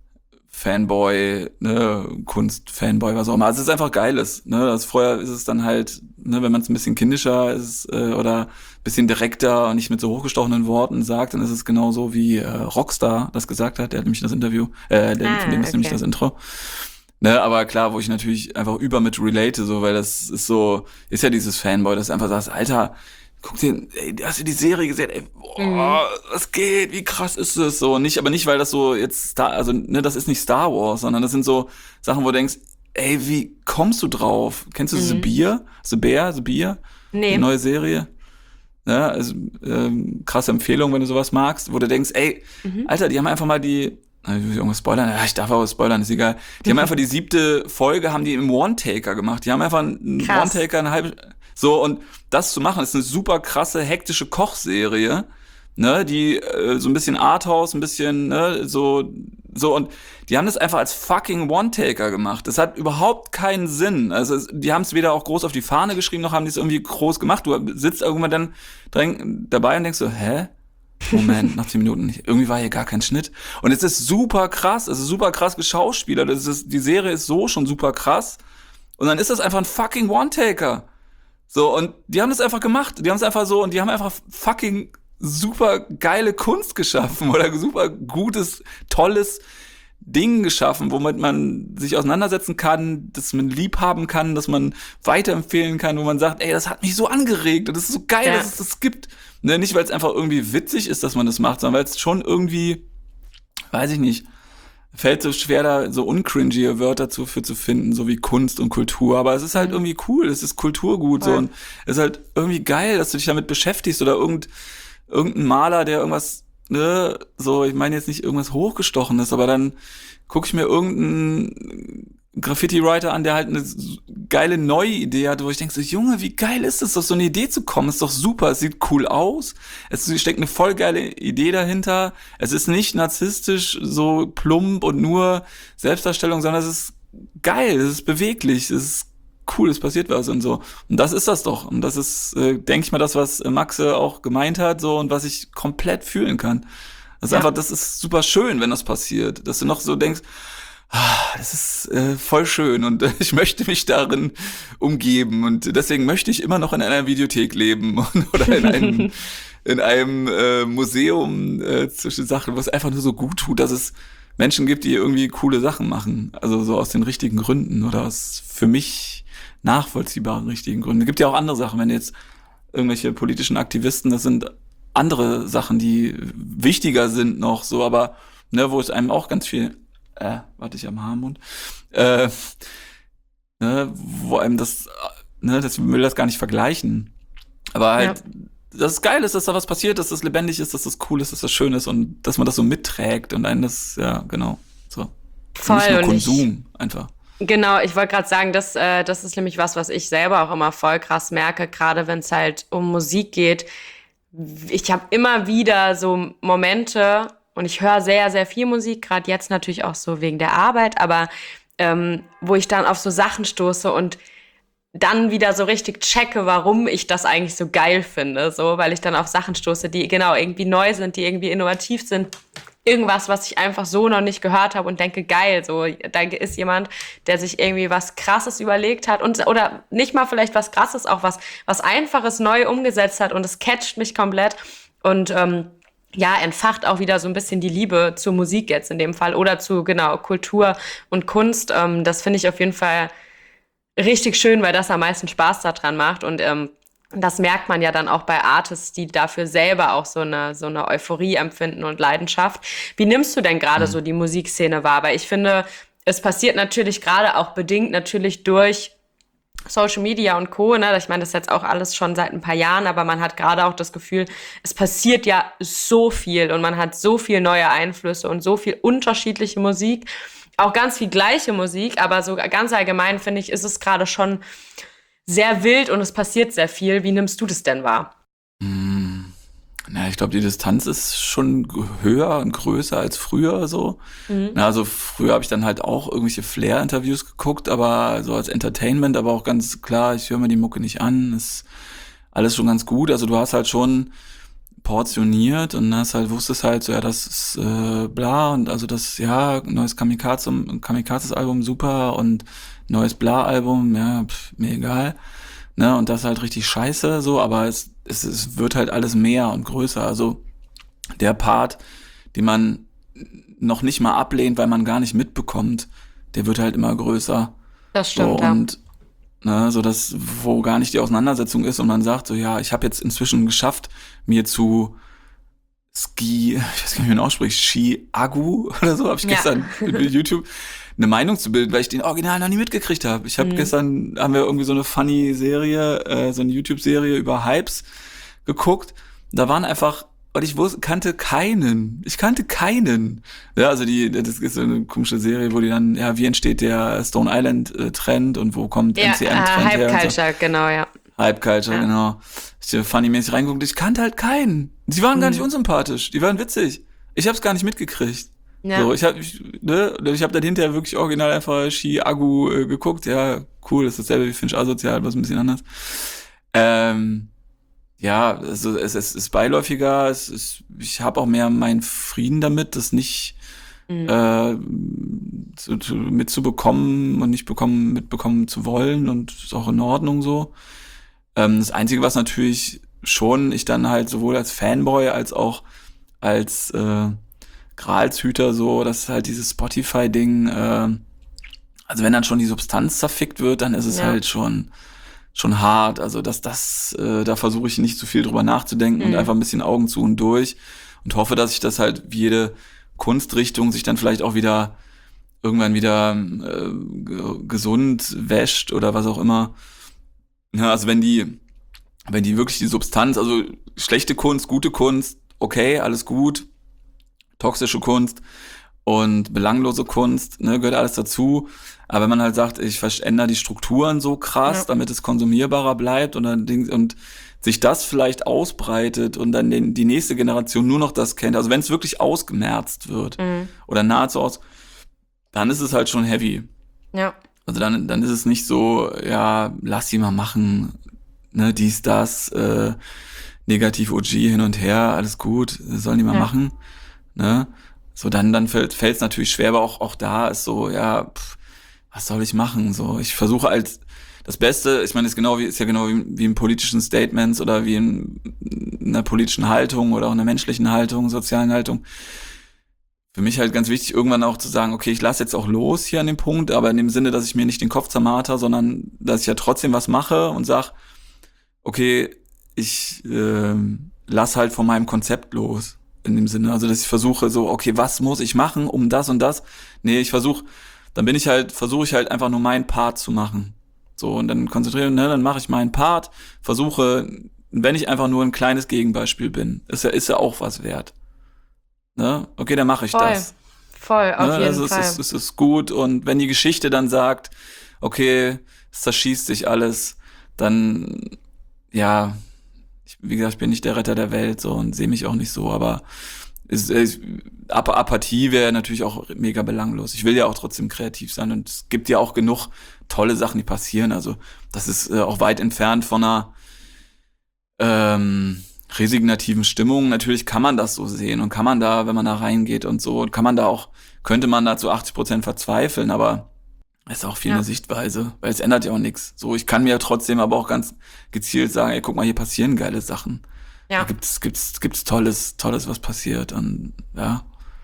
Fanboy, ne, Kunst Fanboy, was auch immer. Also es ist einfach geiles, ne? Das vorher ist es dann halt, ne, wenn man es ein bisschen kindischer ist äh, oder ein bisschen direkter und nicht mit so hochgestochenen Worten sagt, dann ist es genauso wie äh, Rockstar das gesagt hat. Der hat nämlich das Interview, äh, der, ah, von dem ist okay. nämlich das Intro. Ne, aber klar, wo ich natürlich einfach über mit relate, so, weil das ist so, ist ja dieses Fanboy, dass du einfach sagst, Alter, guck dir, ey, hast du die Serie gesehen, ey, boah, mhm. was geht, wie krass ist es, so, nicht, aber nicht, weil das so jetzt Star, also, ne, das ist nicht Star Wars, sondern das sind so Sachen, wo du denkst, ey, wie kommst du drauf? Kennst du mhm. The Bear? The Bear? The Bear? Nee. Die neue Serie? Ja, also, ähm, krasse Empfehlung, wenn du sowas magst, wo du denkst, ey, mhm. Alter, die haben einfach mal die, ich will irgendwas spoilern? Ja, ich darf aber spoilern, ist egal. Die mhm. haben einfach die siebte Folge, haben die im One-Taker gemacht. Die haben einfach einen Krass. One-Taker, eine halbe, so, und das zu machen, ist eine super krasse, hektische Kochserie, ne, die äh, so ein bisschen Arthouse, ein bisschen, ne, so, so, und die haben das einfach als fucking One-Taker gemacht. Das hat überhaupt keinen Sinn. Also, die haben es weder auch groß auf die Fahne geschrieben, noch haben die es irgendwie groß gemacht. Du sitzt irgendwann dann drin, dabei und denkst so, hä? Moment, nach zehn Minuten, irgendwie war hier gar kein Schnitt. Und es ist super krass, es ist super krass geschauspielert, es ist, die Serie ist so schon super krass. Und dann ist das einfach ein fucking One-Taker. So, und die haben das einfach gemacht. Die haben es einfach so, und die haben einfach fucking super geile Kunst geschaffen oder super gutes, tolles Ding geschaffen, womit man sich auseinandersetzen kann, das man lieb haben kann, dass man weiterempfehlen kann, wo man sagt, ey, das hat mich so angeregt und das ist so geil, ja. dass es das gibt. Ne, nicht, weil es einfach irgendwie witzig ist, dass man das macht, sondern weil es schon irgendwie, weiß ich nicht, fällt so schwer, da so uncringige Wörter dazu für zu finden, so wie Kunst und Kultur. Aber es ist halt irgendwie cool, es ist Kulturgut so und es ist halt irgendwie geil, dass du dich damit beschäftigst oder irgend, irgendein Maler, der irgendwas, ne, so, ich meine jetzt nicht irgendwas Hochgestochenes, aber dann gucke ich mir irgendeinen Graffiti-Writer an, der halt eine geile neue Idee hat, wo ich denke so, Junge, wie geil ist es, auf so eine Idee zu kommen? Ist doch super, es sieht cool aus, es steckt eine voll geile Idee dahinter, es ist nicht narzisstisch, so plump und nur Selbstdarstellung, sondern es ist geil, es ist beweglich, es ist cool, es passiert was und so. Und das ist das doch. Und das ist, äh, denke ich mal, das, was Maxe auch gemeint hat, so, und was ich komplett fühlen kann. Das ist ja. einfach, das ist super schön, wenn das passiert, dass du noch so denkst, ah, das ist äh, voll schön und äh, ich möchte mich darin umgeben und deswegen möchte ich immer noch in einer Videothek leben oder in einem in einem äh, Museum äh, zwischen Sachen, was einfach nur so gut tut, dass es Menschen gibt, die irgendwie coole Sachen machen, also so aus den richtigen Gründen oder aus für mich nachvollziehbaren richtigen Gründen. Es gibt ja auch andere Sachen, wenn jetzt irgendwelche politischen Aktivisten, das sind andere Sachen, die wichtiger sind noch so, aber ne, wo es einem auch ganz viel Äh, warte ich am Haarmund, äh, ne, wo einem das, ne, das will das gar nicht vergleichen. Aber halt, ja. dass es geil ist, dass da was passiert, dass das lebendig ist, dass das cool ist, dass das schön ist und dass man das so mitträgt und einen das, ja, genau, so. Voll, nicht nur und Konsum, ich, einfach. Genau, ich wollte gerade sagen, das, äh, das ist nämlich was, was ich selber auch immer voll krass merke, gerade wenn es halt um Musik geht. Ich habe immer wieder so Momente, und ich höre sehr, sehr viel Musik, gerade jetzt natürlich auch so wegen der Arbeit, aber ähm, wo ich dann auf so Sachen stoße und dann wieder so richtig checke, warum ich das eigentlich so geil finde, so, weil ich dann auf Sachen stoße, die genau irgendwie neu sind, die irgendwie innovativ sind. Irgendwas, was ich einfach so noch nicht gehört habe und denke, geil, so, da ist jemand, der sich irgendwie was Krasses überlegt hat und oder nicht mal vielleicht was Krasses, auch was, was Einfaches neu umgesetzt hat und es catcht mich komplett und ähm, ja, entfacht auch wieder so ein bisschen die Liebe zur Musik jetzt in dem Fall oder zu, genau, Kultur und Kunst. Ähm, das finde ich auf jeden Fall richtig schön, weil das am meisten Spaß daran macht und ähm, das merkt man ja dann auch bei Artists, die dafür selber auch so eine, so eine Euphorie empfinden und Leidenschaft. Wie nimmst du denn gerade mhm. so die Musikszene wahr? Weil ich finde, es passiert natürlich gerade auch bedingt natürlich durch Social Media und Co., ne, ich meine, das ist jetzt auch alles schon seit ein paar Jahren, aber man hat gerade auch das Gefühl, es passiert ja so viel und man hat so viel neue Einflüsse und so viel unterschiedliche Musik, auch ganz viel gleiche Musik, aber so ganz allgemein, finde ich, ist es gerade schon sehr wild und es passiert sehr viel. Wie nimmst du das denn wahr? Hm. Na, ich glaube, die Distanz ist schon höher und größer als früher so. Mhm. Na, also früher habe ich dann halt auch irgendwelche Flair-Interviews geguckt, aber so als Entertainment, aber auch ganz klar, ich höre mir die Mucke nicht an, ist alles schon ganz gut. Also du hast halt schon portioniert und hast halt, wusstest halt so, ja, das ist äh, bla und also das, ja, neues Kamikaze, Kamikazes-Album, super und neues Bla-Album, ja, pf, mir egal. Ne, und das ist halt richtig scheiße, so, aber es, es, es wird halt alles mehr und größer. Also der Part, den man noch nicht mal ablehnt, weil man gar nicht mitbekommt, der wird halt immer größer. Das stimmt, so, und ne, so das, wo gar nicht die Auseinandersetzung ist und man sagt so, ja, ich habe jetzt inzwischen geschafft, mir zu Ski, ich weiß gar nicht, wie man ausspricht, Ski-Agu oder so, habe ich ja. gestern mit YouTube eine Meinung zu bilden, weil ich den Original noch nie mitgekriegt habe. Ich habe mhm. gestern, haben wir irgendwie so eine funny Serie, äh, so eine YouTube-Serie über Hypes geguckt. Da waren einfach, und ich wusste, kannte keinen. Ich kannte keinen. Ja, also die, das ist so eine komische Serie, wo die dann, ja, wie entsteht der Stone Island-Trend und wo kommt ja, M C M-Trend äh, her? Hype Culture, so. Genau, ja. Hype Culture, ja. genau. Ich habe funny-mäßig reingeguckt, ich kannte halt keinen. Die waren mhm. gar nicht unsympathisch, die waren witzig. Ich hab's gar nicht mitgekriegt. Ja. So, ich habe ich, ne, ich hab dann hinterher wirklich original einfach Ski-Agu äh, geguckt. Ja, cool, das ist dasselbe wie Finch Asozial, was ein bisschen anders. Ähm, ja, also es, es ist beiläufiger. Es ist, ich habe auch mehr meinen Frieden damit, das nicht mhm. äh, zu, zu, mitzubekommen und nicht bekommen, mitbekommen zu wollen. Und ist auch in Ordnung so. Ähm, das Einzige, was natürlich schon ich dann halt sowohl als Fanboy als auch als äh, Gralshüter so, das ist halt dieses Spotify-Ding, äh, also wenn dann schon die Substanz zerfickt wird, dann ist es ja. halt schon schon hart, also dass das, äh, da versuche ich nicht zu viel drüber nachzudenken mhm. und einfach ein bisschen Augen zu und durch und hoffe, dass sich das halt wie jede Kunstrichtung sich dann vielleicht auch wieder irgendwann wieder äh, g- gesund wäscht oder was auch immer. Ja, also wenn die, wenn die wirklich die Substanz, also schlechte Kunst, gute Kunst, okay, alles gut, toxische Kunst und belanglose Kunst, ne, gehört alles dazu. Aber wenn man halt sagt, ich verändere die Strukturen so krass, Ja. damit es konsumierbarer bleibt und dann Ding, und sich das vielleicht ausbreitet und dann den, die nächste Generation nur noch das kennt, also wenn es wirklich ausgemerzt wird Mhm. oder nahezu aus, dann ist es halt schon heavy. Ja. Also dann, dann ist es nicht so, ja, lass sie mal machen, ne, dies, das, äh, negativ O G hin und her, alles gut, sollen die mal Ja. machen, ne? So, dann, dann fällt es natürlich schwer, aber auch, auch da ist so, ja, pff, was soll ich machen? So, ich versuche als das Beste, ich meine, ist genau wie, ist ja genau wie, wie in politischen Statements oder wie in, in einer politischen Haltung oder auch in einer menschlichen Haltung, sozialen Haltung. Für mich halt ganz wichtig, irgendwann auch zu sagen, okay, ich lasse jetzt auch los hier an dem Punkt, aber in dem Sinne, dass ich mir nicht den Kopf zermarter, sondern dass ich ja trotzdem was mache und sag, okay, ich äh, lass halt von meinem Konzept los. In dem Sinne, also dass ich versuche so, okay, was muss ich machen, um das und das? Nee, ich versuche, dann bin ich halt, versuche ich halt einfach nur meinen Part zu machen. So, und dann konzentriere, ne, dann mache ich meinen Part, versuche, wenn ich einfach nur ein kleines Gegenbeispiel bin, ist ja, ist ja auch was wert. Ne? Okay, dann mache ich Voll. das. Voll, auf Ne? jeden Also es Fall. ist, es ist gut. Und wenn die Geschichte dann sagt, okay, es zerschießt sich alles, dann, ja, ich, wie gesagt, ich bin nicht der Retter der Welt so und sehe mich auch nicht so, aber es, es, Ap Apathie wäre natürlich auch mega belanglos. Ich will ja auch trotzdem kreativ sein und es gibt ja auch genug tolle Sachen, die passieren. Also das ist äh, auch weit entfernt von einer ähm, resignativen Stimmung. Natürlich kann man das so sehen und kann man da, wenn man da reingeht und so, kann man da auch, könnte man da zu achtzig Prozent verzweifeln, aber ist auch viel Ja. eine Sichtweise, weil es ändert ja auch nichts. So, ich kann mir trotzdem aber auch ganz gezielt sagen, ey, guck mal, hier passieren geile Sachen. Da Ja. gibt's, gibt's, gibt's Tolles, Tolles, was passiert und ja.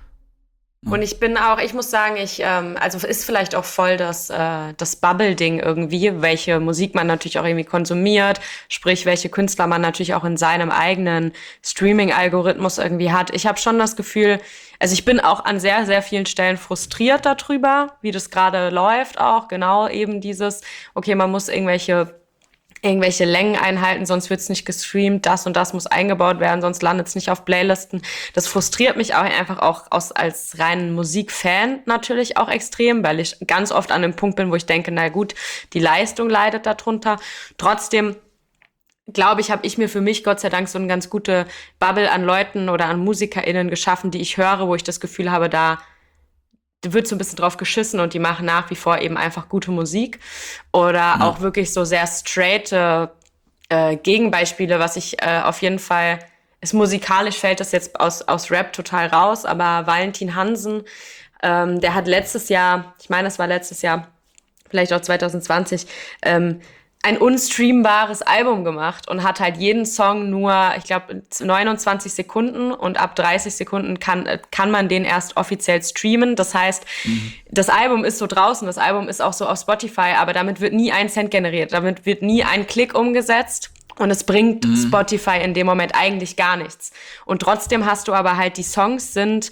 Und ich bin auch, ich muss sagen, ich, ähm, also ist vielleicht auch voll das, äh, das Bubble-Ding irgendwie, welche Musik man natürlich auch irgendwie konsumiert, sprich, welche Künstler man natürlich auch in seinem eigenen Streaming-Algorithmus irgendwie hat. Ich habe schon das Gefühl, also ich bin auch an sehr, sehr vielen Stellen frustriert darüber, wie das gerade läuft auch, genau eben dieses, okay, man muss irgendwelche irgendwelche Längen einhalten, sonst wird's nicht gestreamt, das und das muss eingebaut werden, sonst landet's nicht auf Playlisten. Das frustriert mich auch einfach auch aus, als reinen Musikfan natürlich auch extrem, weil ich ganz oft an dem Punkt bin, wo ich denke, na gut, die Leistung leidet darunter. Trotzdem glaube ich, habe ich mir für mich Gott sei Dank so eine ganz gute Bubble an Leuten oder an MusikerInnen geschaffen, die ich höre, wo ich das Gefühl habe, da wird so ein bisschen drauf geschissen und die machen nach wie vor eben einfach gute Musik. Oder Ja. auch wirklich so sehr straight äh, äh, Gegenbeispiele, was ich äh, auf jeden Fall, ist musikalisch fällt das jetzt aus, aus Rap total raus, aber Valentin Hansen, ähm, der hat letztes Jahr, ich meine, das war letztes Jahr, vielleicht auch zwanzig zwanzig, ähm, ein unstreambares Album gemacht und hat halt jeden Song nur, ich glaube, neunundzwanzig Sekunden und ab dreißig Sekunden kann, kann man den erst offiziell streamen. Das heißt, mhm. das Album ist so draußen, das Album ist auch so auf Spotify, aber damit wird nie ein Cent generiert, damit wird nie ein Klick umgesetzt. Und es bringt mhm. Spotify in dem Moment eigentlich gar nichts. Und trotzdem hast du aber halt, die Songs sind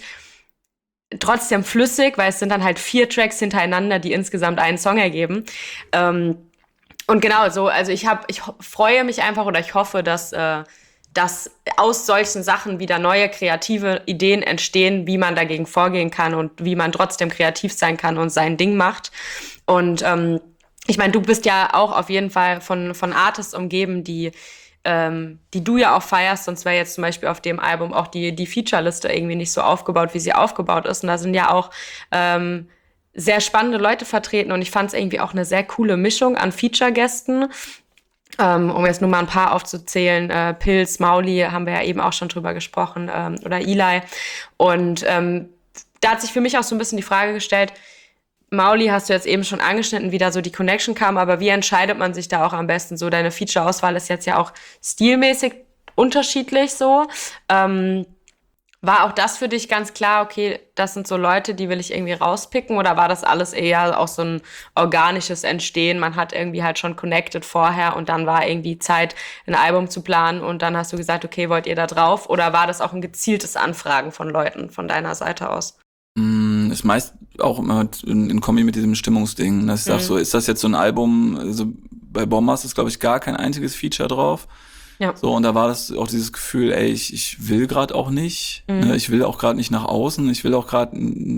trotzdem flüssig, weil es sind dann halt vier Tracks hintereinander, die insgesamt einen Song ergeben. Ähm, Und genau so, also ich habe, ich freue mich einfach oder ich hoffe, dass, äh, dass aus solchen Sachen wieder neue kreative Ideen entstehen, wie man dagegen vorgehen kann und wie man trotzdem kreativ sein kann und sein Ding macht. Und ähm, ich meine, du bist ja auch auf jeden Fall von, von Artists umgeben, die, ähm, die du ja auch feierst, sonst wäre jetzt zum Beispiel auf dem Album auch die, die Feature-Liste irgendwie nicht so aufgebaut, wie sie aufgebaut ist. Und da sind ja auch ähm, sehr spannende Leute vertreten und ich fand es irgendwie auch eine sehr coole Mischung an Feature-Gästen. Ähm, um jetzt nur mal ein paar aufzuzählen, äh, Pilz, Mauli, haben wir ja eben auch schon drüber gesprochen, ähm, oder Eli. Und ähm, da hat sich für mich auch so ein bisschen die Frage gestellt, Mauli hast du jetzt eben schon angeschnitten, wie da so die Connection kam, aber wie entscheidet man sich da auch am besten? So, deine Feature-Auswahl ist jetzt ja auch stilmäßig unterschiedlich so. Ähm, War auch das für dich ganz klar, okay, das sind so Leute, die will ich irgendwie rauspicken? Oder war das alles eher auch so ein organisches Entstehen? Man hat irgendwie halt schon connected vorher und dann war irgendwie Zeit, ein Album zu planen und dann hast du gesagt, okay, wollt ihr da drauf? Oder war das auch ein gezieltes Anfragen von Leuten von deiner Seite aus? Mm, ist meist, auch immer in, in Kombi mit diesem Stimmungsding, dass ich sag Mhm. so, ist das jetzt so ein Album, also bei Bombers ist, glaube ich, gar kein einziges Feature drauf. Ja. So, und da war das auch dieses Gefühl, ey, ich, ich will gerade auch nicht, Mhm. ne? Ich will auch gerade nicht nach außen, ich will auch gerade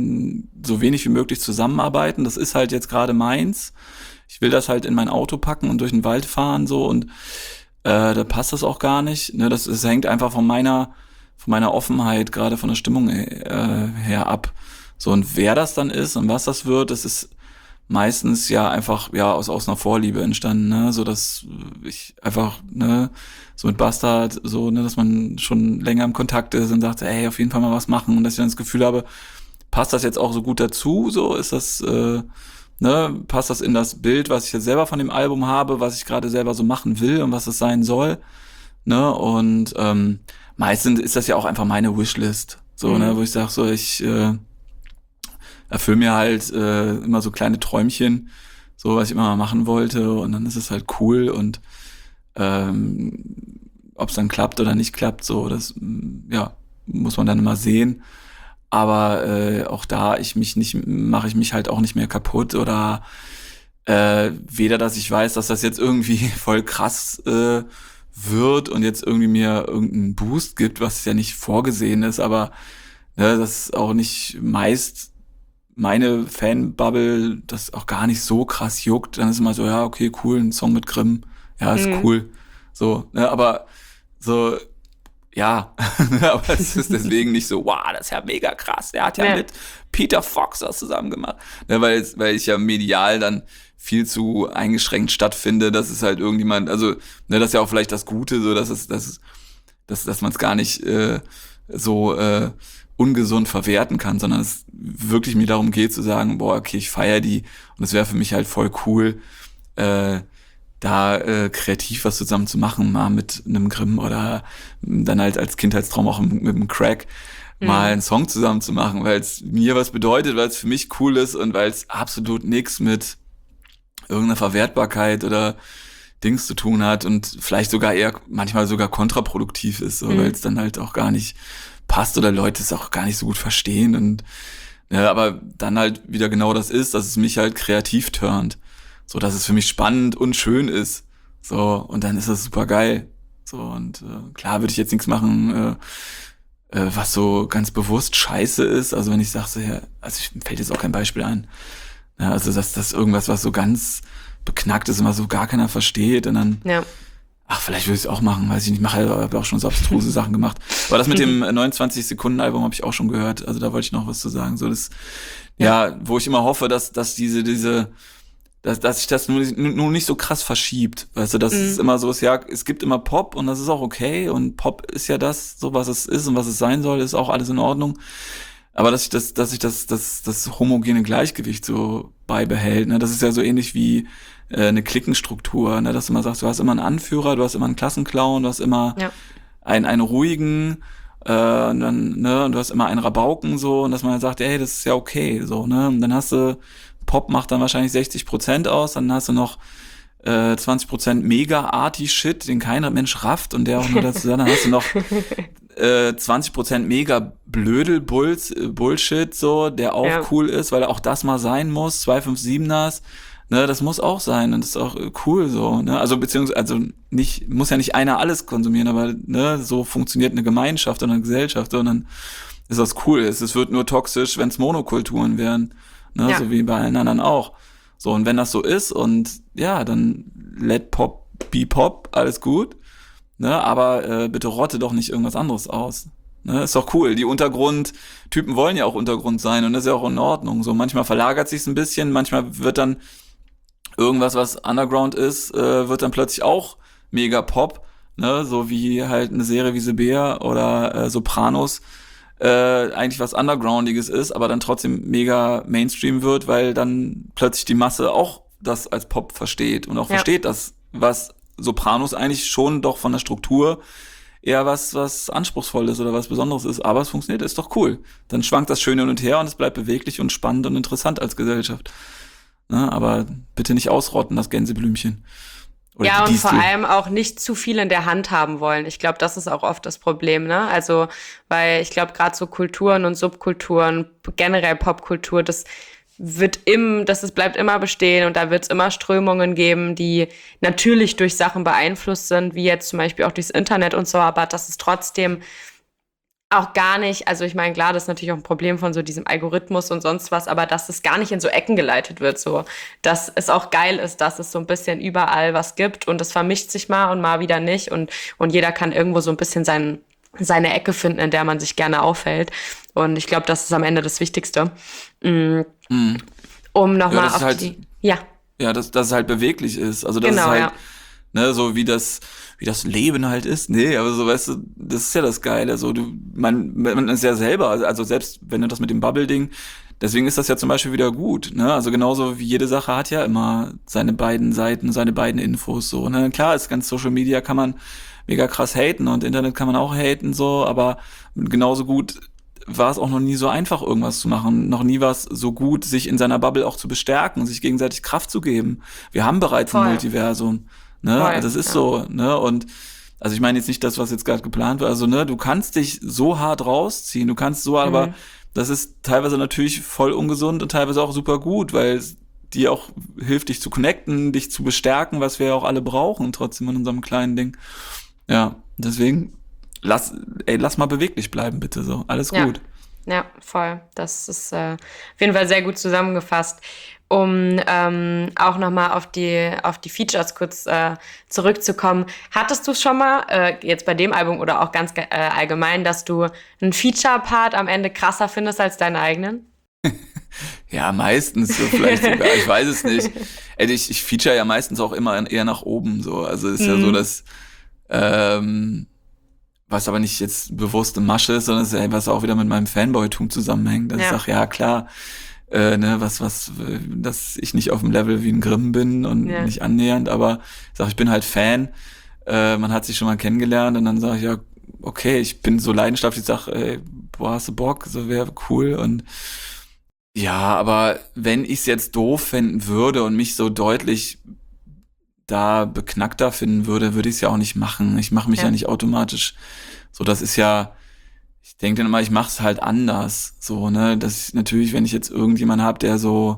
so wenig wie möglich zusammenarbeiten. Das ist halt jetzt gerade meins. Ich will das halt in mein Auto packen und durch den Wald fahren so und äh, da passt das auch gar nicht. Ne? Das, das hängt einfach von meiner, von meiner Offenheit, gerade von der Stimmung äh, her ab. So, und wer das dann ist und was das wird, das ist meistens ja einfach ja aus aus einer Vorliebe entstanden, ne, so dass ich einfach ne so mit Bastard so ne, dass man schon länger im Kontakt ist und sagt, ey, auf jeden Fall mal was machen und dass ich dann das Gefühl habe, passt das jetzt auch so gut dazu, so ist das äh, ne, passt das in das Bild, was ich jetzt selber von dem Album habe, was ich gerade selber so machen will und was es sein soll, ne, und ähm, meistens ist das ja auch einfach meine Wishlist, so Mhm. ne, wo ich sage so, ich äh, erfülle mir halt äh, immer so kleine Träumchen, so was ich immer mal machen wollte und dann ist es halt cool und ähm, ob es dann klappt oder nicht klappt, so das mm, ja muss man dann immer sehen. Aber äh, auch da ich mich nicht mache ich mich halt auch nicht mehr kaputt oder äh, weder, dass ich weiß, dass das jetzt irgendwie voll krass äh, wird und jetzt irgendwie mir irgendeinen Boost gibt, was ja nicht vorgesehen ist, aber ne, das auch nicht meist meine Fanbubble das auch gar nicht so krass juckt, dann ist immer so, ja, okay, cool, ein Song mit Grimm, ja, ist Mhm. cool. So, ne, aber so, ja, aber es ist deswegen nicht so, wow, das ist ja mega krass, der hat ja, Ja. mit Peter Fox das zusammen gemacht. Ne, weil, es- weil ich ja medial dann viel zu eingeschränkt stattfinde, dass es halt irgendjemand, also, ne, das ist ja auch vielleicht das Gute, so, dass es, dass es, dass, dass man es gar nicht äh, so äh, ungesund verwerten kann, sondern es wirklich mir darum geht zu sagen, boah, okay, ich feiere die und es wäre für mich halt voll cool, äh, da äh, kreativ was zusammen zu machen, mal mit einem Grimm oder dann halt als Kindheitstraum auch mit einem Crack mal Mhm. einen Song zusammen zu machen, weil es mir was bedeutet, weil es für mich cool ist und weil es absolut nichts mit irgendeiner Verwertbarkeit oder Dings zu tun hat und vielleicht sogar eher manchmal sogar kontraproduktiv ist, so, Mhm. weil es dann halt auch gar nicht passt oder Leute es auch gar nicht so gut verstehen und ja, aber dann halt wieder genau das ist, dass es mich halt kreativ turnt, so dass es für mich spannend und schön ist, so und dann ist das super geil, so und äh, klar würde ich jetzt nichts machen, äh, äh, was so ganz bewusst scheiße ist, also wenn ich sage, so, ja, also ich, mir fällt jetzt auch kein Beispiel ein, ja, also dass das irgendwas, was so ganz beknackt ist und was so gar keiner versteht und dann Ja. ach, vielleicht würde ich es auch machen, weiß ich nicht. Ich mache habe auch schon so abstruse Sachen gemacht. Aber das mit dem neunundzwanzig Sekunden Album habe ich auch schon gehört. Also da wollte ich noch was zu sagen. So das, ja, ja wo ich immer hoffe, dass dass diese diese dass, dass sich das nur, nur nicht so krass verschiebt. Weißt du, dass Mhm. es immer so ist, ja, es gibt immer Pop und das ist auch okay und Pop ist ja das, so was es ist und was es sein soll, ist auch alles in Ordnung. Aber dass sich das, dass sich das, das, das homogene Gleichgewicht so beibehält, ne, das ist ja so ähnlich wie äh, eine Klickenstruktur, ne, dass du immer sagst, du hast immer einen Anführer, du hast immer einen Klassenclown, du hast immer Ja. einen, einen ruhigen, äh, und dann, ne, und du hast immer einen Rabauken, so, und dass man halt sagt, ey, das ist ja okay, so, ne, und dann hast du, Pop macht dann wahrscheinlich sechzig Prozent aus, dann hast du noch äh, zwanzig Prozent Mega-Arty-Shit, den keiner Mensch rafft und der auch nur dazu, dann hast du noch äh, zwanzig Prozent mega Blödel Bulls, äh, Bullshit, so, der auch Ja. cool ist, weil auch das mal sein muss, zwei fünf siebeners, ne, das muss auch sein und das ist auch äh, cool so, ne, also beziehungsweise, also nicht, muss ja nicht einer alles konsumieren, aber ne, so funktioniert eine Gemeinschaft oder eine Gesellschaft und dann ist das cool. Es, es wird nur toxisch, wenn es Monokulturen wären, ne, Ja. so wie bei allen anderen auch. So, und wenn das so ist und ja, dann let Pop be Pop, alles gut. Ne, aber äh, bitte rotte doch nicht irgendwas anderes aus. Ne, ist doch cool. Die Untergrundtypen wollen ja auch Untergrund sein und das ist ja auch in Ordnung. So manchmal verlagert sich's ein bisschen, manchmal wird dann irgendwas, was Underground ist, äh, wird dann plötzlich auch mega Pop. Ne, so wie halt eine Serie wie The Bear oder äh, Sopranos äh, eigentlich was Undergroundiges ist, aber dann trotzdem mega Mainstream wird, weil dann plötzlich die Masse auch das als Pop versteht und auch Ja. versteht, dass was Sopranos eigentlich schon doch von der Struktur eher was, was Anspruchsvolles oder was Besonderes ist, aber es funktioniert, ist doch cool. Dann schwankt das schön hin und her und es bleibt beweglich und spannend und interessant als Gesellschaft. Ne, aber bitte nicht ausrotten, das Gänseblümchen. Oder Ja, und genießt vor du? allem auch nicht zu viel in der Hand haben wollen. Ich glaube, das ist auch oft das Problem, ne? Also, weil ich glaube, gerade so Kulturen und Subkulturen, generell Popkultur, das wird im, das ist, bleibt immer bestehen und da wird es immer Strömungen geben, die natürlich durch Sachen beeinflusst sind, wie jetzt zum Beispiel auch durchs Internet und so, aber das ist trotzdem auch gar nicht, also ich meine, klar, das ist natürlich auch ein Problem von so diesem Algorithmus und sonst was, aber dass es gar nicht in so Ecken geleitet wird, so, dass es auch geil ist, dass es so ein bisschen überall was gibt und es vermischt sich mal und mal wieder nicht und, und jeder kann irgendwo so ein bisschen sein, seine Ecke finden, in der man sich gerne aufhält. Und ich glaube, das ist am Ende das Wichtigste. Mm, Mhm. Um Ja, nochmal das ist auf halt, die, ja, ja, dass, dass es halt beweglich ist. Also, dass es genau, halt, ja. ne, so wie das, wie das Leben halt ist. Nee, aber so, weißt du, das ist ja das Geile. So, du, man, man ist ja selber, also selbst wenn du das mit dem Bubble-Ding, deswegen ist das ja zum Beispiel wieder gut, ne? Also genauso wie jede Sache hat ja immer seine beiden Seiten, seine beiden Infos, so, ne? Klar, ist ganz Social Media kann man mega krass haten und Internet kann man auch haten, so, aber genauso gut war es auch noch nie so einfach, irgendwas zu machen. Noch nie war es so gut, sich in seiner Bubble auch zu bestärken, sich gegenseitig Kraft zu geben. Wir haben bereits ein Voll, Multiversum, ne? voll, Das ist ja. so, ne? Und also ich meine jetzt nicht das, was jetzt gerade geplant war. Also, ne, du kannst dich so hart rausziehen, du kannst so, aber Mhm. das ist teilweise natürlich voll ungesund und teilweise auch super gut, weil es dir auch hilft, dich zu connecten, dich zu bestärken, was wir ja auch alle brauchen, trotzdem in unserem kleinen Ding. Ja, deswegen lass, ey, lass mal beweglich bleiben, bitte so. Alles Ja, gut. ja, voll. Das ist äh, auf jeden Fall sehr gut zusammengefasst. Um ähm, auch nochmal auf die, auf die Features kurz äh, zurückzukommen. Hattest du schon mal, äh, jetzt bei dem Album oder auch ganz ge- äh, allgemein, dass du einen Feature-Part am Ende krasser findest als deinen eigenen? Ja, meistens so vielleicht sogar, ich weiß es nicht. Ey, ich, ich feature ja meistens auch immer eher nach oben so. Also ist ja so, Mhm. dass ähm, was aber nicht jetzt bewusste Masche ist, sondern es ist ja, was auch wieder mit meinem Fanboy-Tum zusammenhängt. Dass ich Ja, sage, ja klar, äh, ne, was, was, äh, dass ich nicht auf dem Level wie ein Grimm bin und ja, nicht annähernd, aber ich sage, ich bin halt Fan. Äh, man hat sich schon mal kennengelernt und dann sage ich, ja, okay, ich bin so leidenschaftlich, ich sag, ey, boah, hast du Bock, so wäre cool und ja, aber wenn ich es jetzt doof finden würde und mich so deutlich da beknackter finden würde, würde ich es ja auch nicht machen. Ich mache mich ja ja. nicht automatisch. So, das ist ja, ich denke dann immer, ich mache es halt anders. So, ne, dass ich natürlich, wenn ich jetzt irgendjemanden habe, der so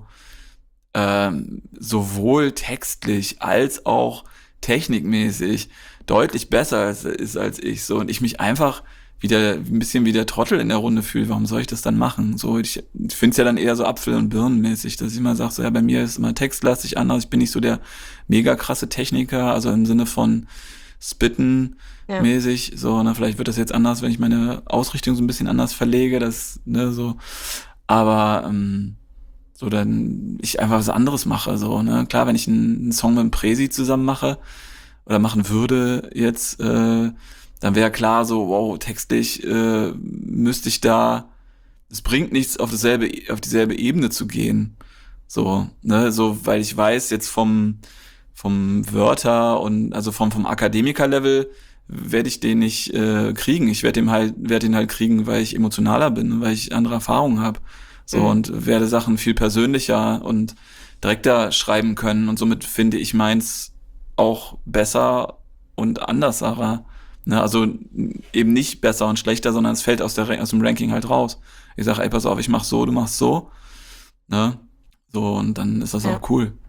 ähm, sowohl textlich als auch technikmäßig deutlich besser als, ist als ich, so, und ich mich einfach wieder ein bisschen wie der Trottel in der Runde fühle, warum soll ich das dann machen? So, ich, ich finde es ja dann eher so Apfel- und Birnenmäßig, dass ich immer sage, so, ja, bei mir ist immer textlastig anders, ich bin nicht so der mega krasse Techniker, also im Sinne von Spitten Ja. mäßig, so, ne, vielleicht wird das jetzt anders, wenn ich meine Ausrichtung so ein bisschen anders verlege, das, ne, so, aber, ähm, so, dann ich einfach was anderes mache, so, ne, klar, wenn ich einen, einen Song mit dem Presi zusammen mache, oder machen würde jetzt, äh, dann wäre klar so, wow, textlich äh, müsste ich da, es bringt nichts, auf dasselbe, auf dieselbe Ebene zu gehen. So, ne, so, weil ich weiß, jetzt vom, vom Wörter und also vom, vom Akademiker-Level werde ich den nicht äh, kriegen. Ich werde den halt, werde den halt kriegen, weil ich emotionaler bin und weil ich andere Erfahrungen habe. So, Mhm. und werde Sachen viel persönlicher und direkter schreiben können. Und somit finde ich meins auch besser und andersarer. Ne, also eben nicht besser und schlechter, sondern es fällt aus, der, aus dem Ranking halt raus. Ich sage, ey, pass auf, ich mach so, du machst so. Ne? So, und dann ist das Ja. auch cool.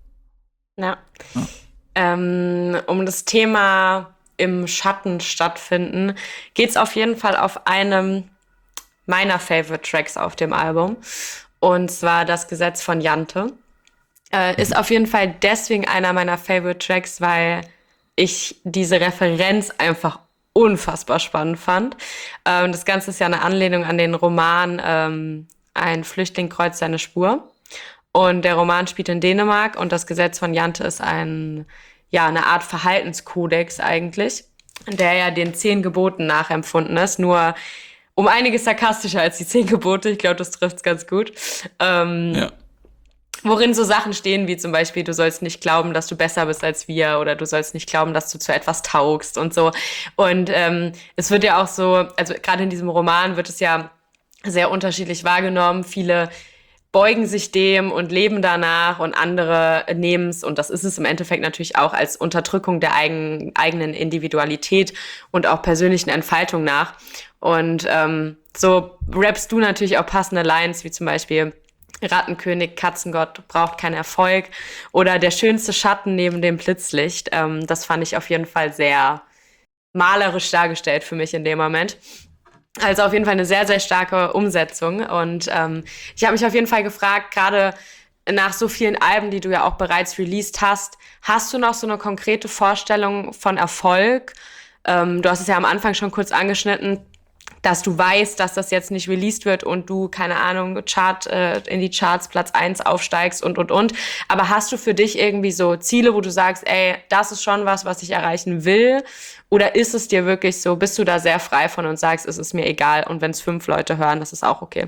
Ja. Ja. Ähm, um das Thema im Schatten stattfinden, geht's auf jeden Fall auf einem meiner Favorite Tracks auf dem Album. Und zwar das Gesetz von Jante. Äh, ist auf jeden Fall deswegen einer meiner Favorite Tracks, weil ich diese Referenz einfach unfassbar spannend fand. Ähm, das Ganze ist ja eine Anlehnung an den Roman ähm, Ein Flüchtling kreuzt seine Spur. Und der Roman spielt in Dänemark und das Gesetz von Jante ist ein, ja, eine Art Verhaltenskodex eigentlich, der ja den zehn Geboten nachempfunden ist, nur um einiges sarkastischer als die zehn Gebote. Ich glaube, das trifft's ganz gut. Ähm, Ja. worin so Sachen stehen wie zum Beispiel, du sollst nicht glauben, dass du besser bist als wir oder du sollst nicht glauben, dass du zu etwas taugst und so. Und ähm, es wird ja auch so, also gerade in diesem Roman wird es ja sehr unterschiedlich wahrgenommen. Viele beugen sich dem und leben danach und andere nehmen es, und das ist es im Endeffekt natürlich auch, als Unterdrückung der eigen, eigenen Individualität und auch persönlichen Entfaltung nach. Und ähm, so rappst du natürlich auch passende Lines, wie zum Beispiel Rattenkönig, Katzengott braucht keinen Erfolg oder der schönste Schatten neben dem Blitzlicht. Ähm, das fand ich auf jeden Fall sehr malerisch dargestellt für mich in dem Moment. Also auf jeden Fall eine sehr, sehr starke Umsetzung. Und ähm, ich habe mich auf jeden Fall gefragt, gerade nach so vielen Alben, die du ja auch bereits released hast, hast du noch so eine konkrete Vorstellung von Erfolg? Ähm, du hast es ja am Anfang schon kurz angeschnitten, dass du weißt, dass das jetzt nicht released wird und du, keine Ahnung, Chart äh, in die Charts Platz eins aufsteigst und, und, und. Aber hast du für dich irgendwie so Ziele, wo du sagst, ey, das ist schon was, was ich erreichen will? Oder ist es dir wirklich so, bist du da sehr frei von und sagst, es ist mir egal und wenn es fünf Leute hören, das ist auch okay?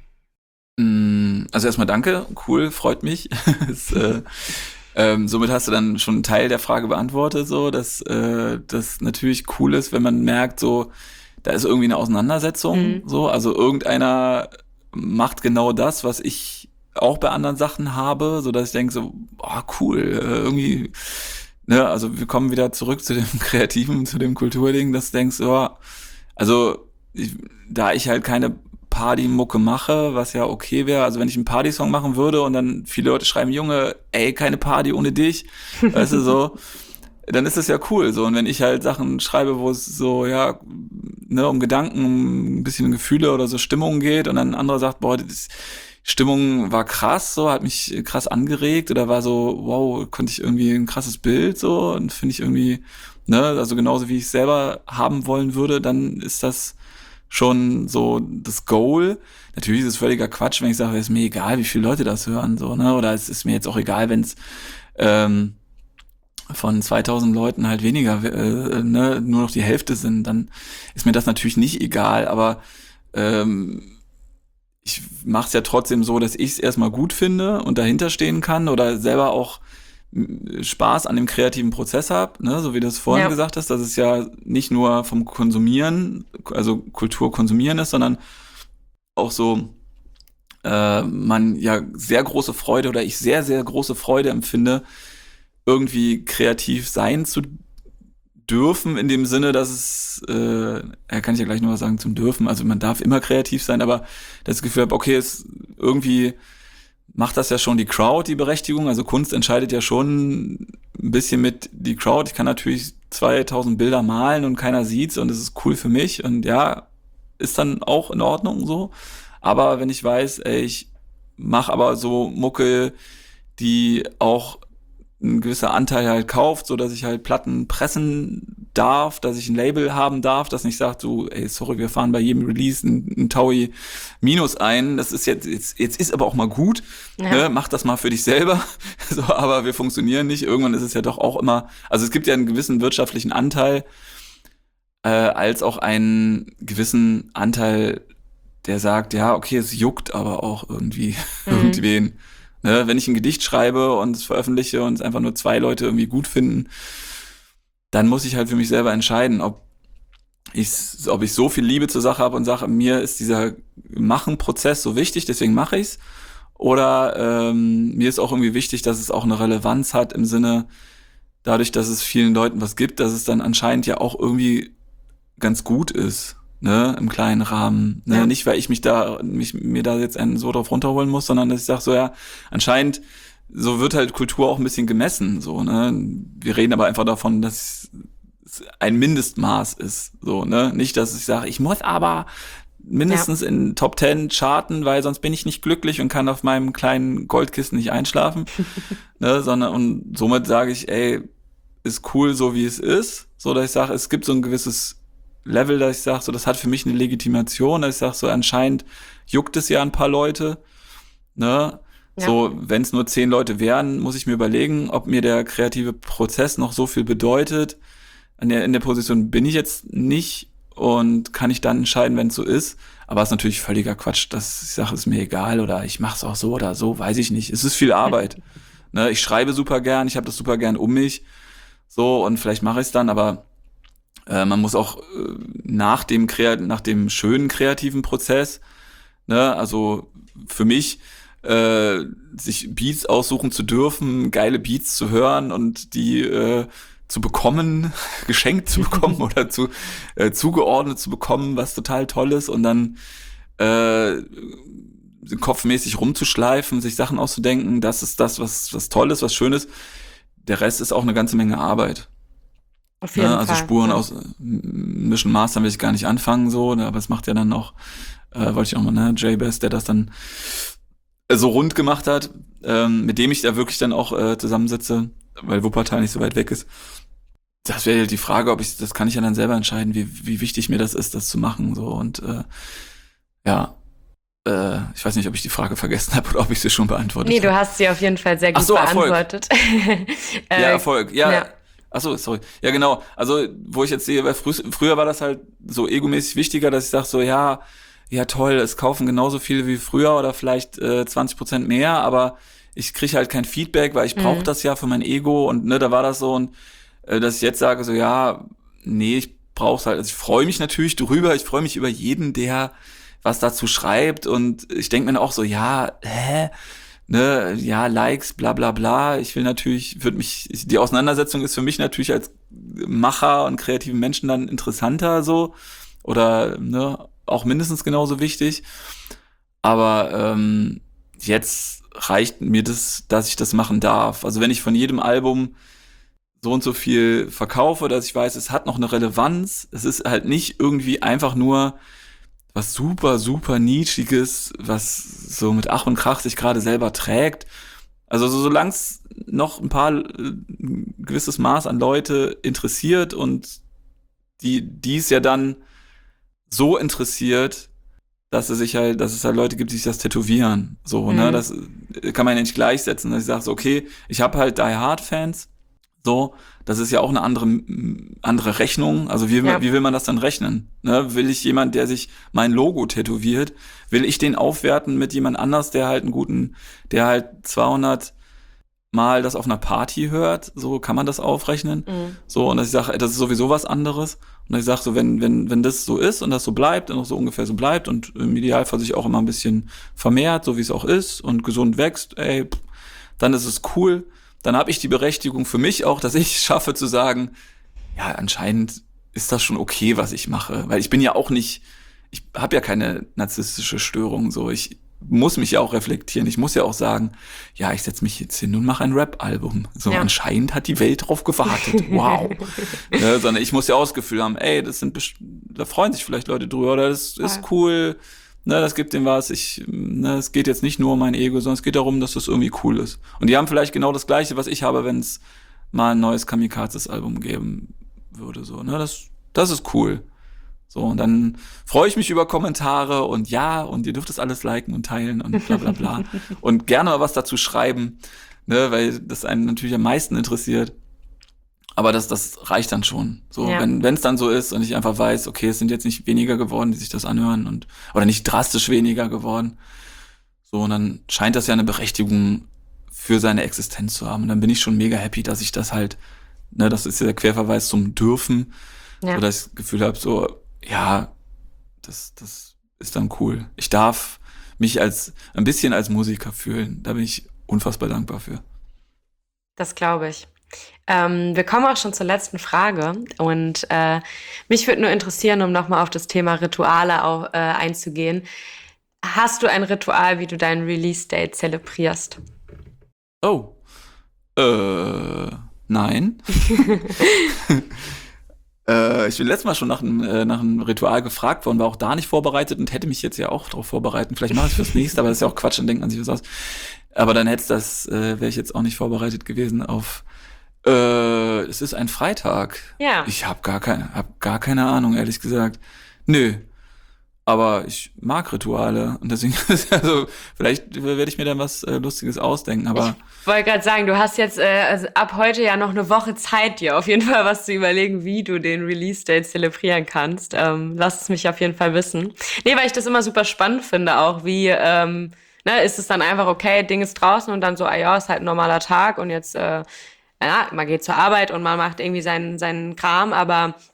Also erstmal danke, cool, freut mich. es, äh, ähm, somit hast du dann schon einen Teil der Frage beantwortet, so, dass äh, das natürlich cool ist, wenn man merkt, so, da ist irgendwie eine Auseinandersetzung, mhm. so, also irgendeiner macht genau das, was ich auch bei anderen Sachen habe, so dass ich denke so, oh, cool, äh, irgendwie, ne, also wir kommen wieder zurück zu dem Kreativen, zu dem Kulturding, dass du denkst, oh, also ich, da ich halt keine Partymucke mache, was ja okay wäre, also wenn ich einen Partysong machen würde und dann viele Leute schreiben, Junge, ey, keine Party ohne dich, weißt du, so, dann ist das ja cool, so, und wenn ich halt Sachen schreibe, wo es so, ja, ne, um Gedanken, um ein bisschen Gefühle oder so Stimmungen geht und dann ein anderer sagt, boah, die Stimmung war krass, so, hat mich krass angeregt oder war so, wow, konnte ich irgendwie ein krasses Bild, so, und finde ich irgendwie, ne, also genauso wie ich es selber haben wollen würde, dann ist das schon so das Goal. Natürlich ist es völliger Quatsch, wenn ich sage, es ist mir egal, wie viele Leute das hören, so, ne, oder es ist mir jetzt auch egal, wenn es ähm, von zweitausend Leuten halt weniger, äh, ne, nur noch die Hälfte sind, dann ist mir das natürlich nicht egal, aber ähm, ich mache es ja trotzdem so, dass ich es erstmal gut finde und dahinter stehen kann oder selber auch Spaß an dem kreativen Prozess habe, ne, so wie du es vorhin ja. gesagt hast, dass es ja nicht nur vom Konsumieren, also Kultur konsumieren ist, sondern auch so äh, man ja sehr große Freude oder ich sehr, sehr große Freude empfinde, irgendwie kreativ sein zu dürfen, in dem Sinne, dass es, äh, ja, kann ich ja gleich noch was sagen zum Dürfen, also man darf immer kreativ sein, aber das Gefühl habe, okay, es irgendwie macht das ja schon die Crowd, die Berechtigung, also Kunst entscheidet ja schon ein bisschen mit die Crowd, ich kann natürlich zweitausend Bilder malen und keiner sieht's und es ist cool für mich und ja, ist dann auch in Ordnung so, aber wenn ich weiß, ey, ich mache aber so Mucke, die auch ein gewisser Anteil halt kauft, so dass ich halt Platten pressen darf, dass ich ein Label haben darf, das nicht sagt, so, ey, sorry, wir fahren bei jedem Release ein, ein Taui Minus ein, das ist jetzt, jetzt, jetzt ist aber auch mal gut, ja. ne? Mach das mal für dich selber, so, aber wir funktionieren nicht, irgendwann ist es ja doch auch immer, also es gibt ja einen gewissen wirtschaftlichen Anteil, äh, als auch einen gewissen Anteil, der sagt, ja, okay, es juckt aber auch irgendwie mhm. irgendwen. Ne, wenn ich ein Gedicht schreibe und es veröffentliche und es einfach nur zwei Leute irgendwie gut finden, dann muss ich halt für mich selber entscheiden, ob ich, ob ich so viel Liebe zur Sache habe und sage, mir ist dieser Machen-Prozess so wichtig, deswegen mache ich's. Oder ähm, mir ist auch irgendwie wichtig, dass es auch eine Relevanz hat im Sinne, dadurch, dass es vielen Leuten was gibt, dass es dann anscheinend ja auch irgendwie ganz gut ist. Ne, im kleinen Rahmen. Ne? Ja. Nicht, weil ich mich da, mich, mir da jetzt einen so drauf runterholen muss, sondern dass ich sage so, ja, anscheinend, so wird halt Kultur auch ein bisschen gemessen, so, ne. Wir reden aber einfach davon, dass es ein Mindestmaß ist, so, ne. Nicht, dass ich sage, ich muss aber mindestens ja. in Top Ten charten, weil sonst bin ich nicht glücklich und kann auf meinem kleinen Goldkissen nicht einschlafen, ne, sondern, und somit sage ich, ey, ist cool, so wie es ist, so, dass ich sage, es gibt so ein gewisses Level, dass ich sage, so, das hat für mich eine Legitimation, dass ich sage, so, anscheinend juckt es ja ein paar Leute, ne, ja. so, wenn es nur zehn Leute wären, muss ich mir überlegen, ob mir der kreative Prozess noch so viel bedeutet. In der, in der Position bin ich jetzt nicht und kann ich dann entscheiden, wenn es so ist, aber es ist natürlich völliger Quatsch, dass ich sage, ist mir egal oder ich mache es auch so oder so, weiß ich nicht, es ist viel Arbeit, ne, ich schreibe super gern, ich habe das super gern um mich, so, und vielleicht mache ich es dann, aber man muss auch äh, nach dem Kreat- nach dem schönen kreativen Prozess, ne, also für mich äh, sich Beats aussuchen zu dürfen, geile Beats zu hören und die äh, zu bekommen, geschenkt zu bekommen oder zu äh, zugeordnet zu bekommen, was total toll ist und dann äh, kopfmäßig rumzuschleifen, sich Sachen auszudenken, das ist das, was was toll ist, was schön ist. Der Rest ist auch eine ganze Menge Arbeit. Auf jeden Ne? Also Fall. Spuren Ja. aus äh, Mischen Mastern will ich gar nicht anfangen, so, ne? Aber es macht ja dann auch, äh, wollte ich auch mal, ne, J-Bass, der das dann äh, so rund gemacht hat, ähm, mit dem ich da wirklich dann auch äh, zusammensitze, weil Wuppertal nicht so weit weg ist. Das wäre ja die Frage, ob ich, das kann ich ja dann selber entscheiden, wie, wie wichtig mir das ist, das zu machen, so, und äh, ja, äh, ich weiß nicht, ob ich die Frage vergessen habe oder ob ich sie schon beantwortet Nee, habe. du hast sie auf jeden Fall sehr Ach gut so, Erfolg. beantwortet. Ja, äh, Erfolg. Ja. ja. Ach so, sorry. Ja, genau. Also, wo ich jetzt sehe, weil frü früher war das halt so egomäßig wichtiger, dass ich sage so, ja, ja toll, es kaufen genauso viele wie früher oder vielleicht äh, zwanzig Prozent mehr, aber ich kriege halt kein Feedback, weil ich brauche Mhm. das ja für mein Ego und ne, da war das so und äh, dass ich jetzt sage so, ja, nee, ich brauch's halt. Also ich freue mich natürlich drüber, ich freue mich über jeden, der was dazu schreibt und ich denke mir dann auch so, ja, hä? Ne, ja, Likes, bla bla bla. Ich will natürlich, würde mich, die Auseinandersetzung ist für mich natürlich als Macher und kreativen Menschen dann interessanter so. Oder ne, auch mindestens genauso wichtig. Aber ähm, jetzt reicht mir das, dass ich das machen darf. Also wenn ich von jedem Album so und so viel verkaufe, dass ich weiß, es hat noch eine Relevanz. Es ist halt nicht irgendwie einfach nur was super, super Nischiges, was so mit Ach und Krach sich gerade selber trägt. Also so, solange es noch ein paar äh, ein gewisses Maß an Leute interessiert und die die es ja dann so interessiert, dass es sich halt, dass es halt Leute gibt, die sich das tätowieren. So, ne, Mhm. das äh, kann man ja nicht gleichsetzen. Dass ich sage so, okay, ich habe halt Die Hard Fans. So, das ist ja auch eine andere m, andere Rechnung. Also wie, Ja. wie will man das dann rechnen? Ne? Will ich jemand, der sich mein Logo tätowiert, will ich den aufwerten mit jemand anders, der halt einen guten, der halt zweihundert Mal das auf einer Party hört? So kann man das aufrechnen. Mhm. So, und dass ich sage, das ist sowieso was anderes. Und dass ich sage, so, wenn, wenn, wenn das so ist und das so bleibt und auch so ungefähr so bleibt und im Idealfall sich auch immer ein bisschen vermehrt, so wie es auch ist und gesund wächst, ey, pff, dann ist es cool. Dann habe ich die Berechtigung für mich auch, dass ich schaffe zu sagen, ja, anscheinend ist das schon okay, was ich mache. Weil ich bin ja auch nicht, ich habe ja keine narzisstische Störung. So, ich muss mich ja auch reflektieren. Ich muss ja auch sagen, ja, ich setze mich jetzt hin und mache ein Rap-Album. So, Ja. anscheinend hat die Welt drauf gewartet. Wow. Ne, sondern ich muss ja auch das Gefühl haben, ey, das sind, best- da freuen sich vielleicht Leute drüber oder das ist cool. Ne, das gibt dem was. Ich, ne, es geht jetzt nicht nur um mein Ego, sondern es geht darum, dass das irgendwie cool ist. Und die haben vielleicht genau das Gleiche, was ich habe, wenn es mal ein neues Kamikazes-Album geben würde. So, ne, das, das ist cool. So, und dann freue ich mich über Kommentare und ja, und ihr dürft das alles liken und teilen und bla bla bla. Und gerne mal was dazu schreiben, ne, weil das einen natürlich am meisten interessiert. Aber das, das reicht dann schon. So, Ja. wenn wenn es dann so ist und ich einfach weiß, okay, es sind jetzt nicht weniger geworden, die sich das anhören und oder nicht drastisch weniger geworden. So, und dann scheint das ja eine Berechtigung für seine Existenz zu haben. Und dann bin ich schon mega happy, dass ich das halt, ne, das ist ja der Querverweis zum Dürfen, Ja. so dass ich das Gefühl habe, so, ja, das, das ist dann cool. Ich darf mich als ein bisschen als Musiker fühlen. Da bin ich unfassbar dankbar für. Das glaube ich. Ähm, wir kommen auch schon zur letzten Frage und äh, mich würde nur interessieren, um nochmal auf das Thema Rituale au- äh, einzugehen. Hast du ein Ritual, wie du deinen Release-Date zelebrierst? Oh. Äh, nein. äh, ich bin letztes Mal schon nach einem, äh, nach einem Ritual gefragt worden, war auch da nicht vorbereitet und hätte mich jetzt ja auch darauf vorbereiten. Vielleicht mache ich es fürs nächste, aber das ist ja auch Quatsch, dann denkt man sich was aus. Aber dann hätte das, äh, wäre ich jetzt auch nicht vorbereitet gewesen auf äh, es ist ein Freitag. Ja. Ich habe gar keine, hab gar keine Ahnung, ehrlich gesagt. Nö. Aber ich mag Rituale und deswegen, also vielleicht werde ich mir dann was äh, Lustiges ausdenken, aber Ich wollte gerade sagen, du hast jetzt äh, also ab heute ja noch eine Woche Zeit, dir auf jeden Fall was zu überlegen, wie du den Release-Date zelebrieren kannst. Ähm, lass es mich auf jeden Fall wissen. Nee, weil ich das immer super spannend finde, auch wie, ähm, ne, ist es dann einfach okay, Ding ist draußen und dann so, ah ja, ist halt ein normaler Tag und jetzt, äh, ja, man geht zur Arbeit und man macht irgendwie seinen, seinen Kram, aber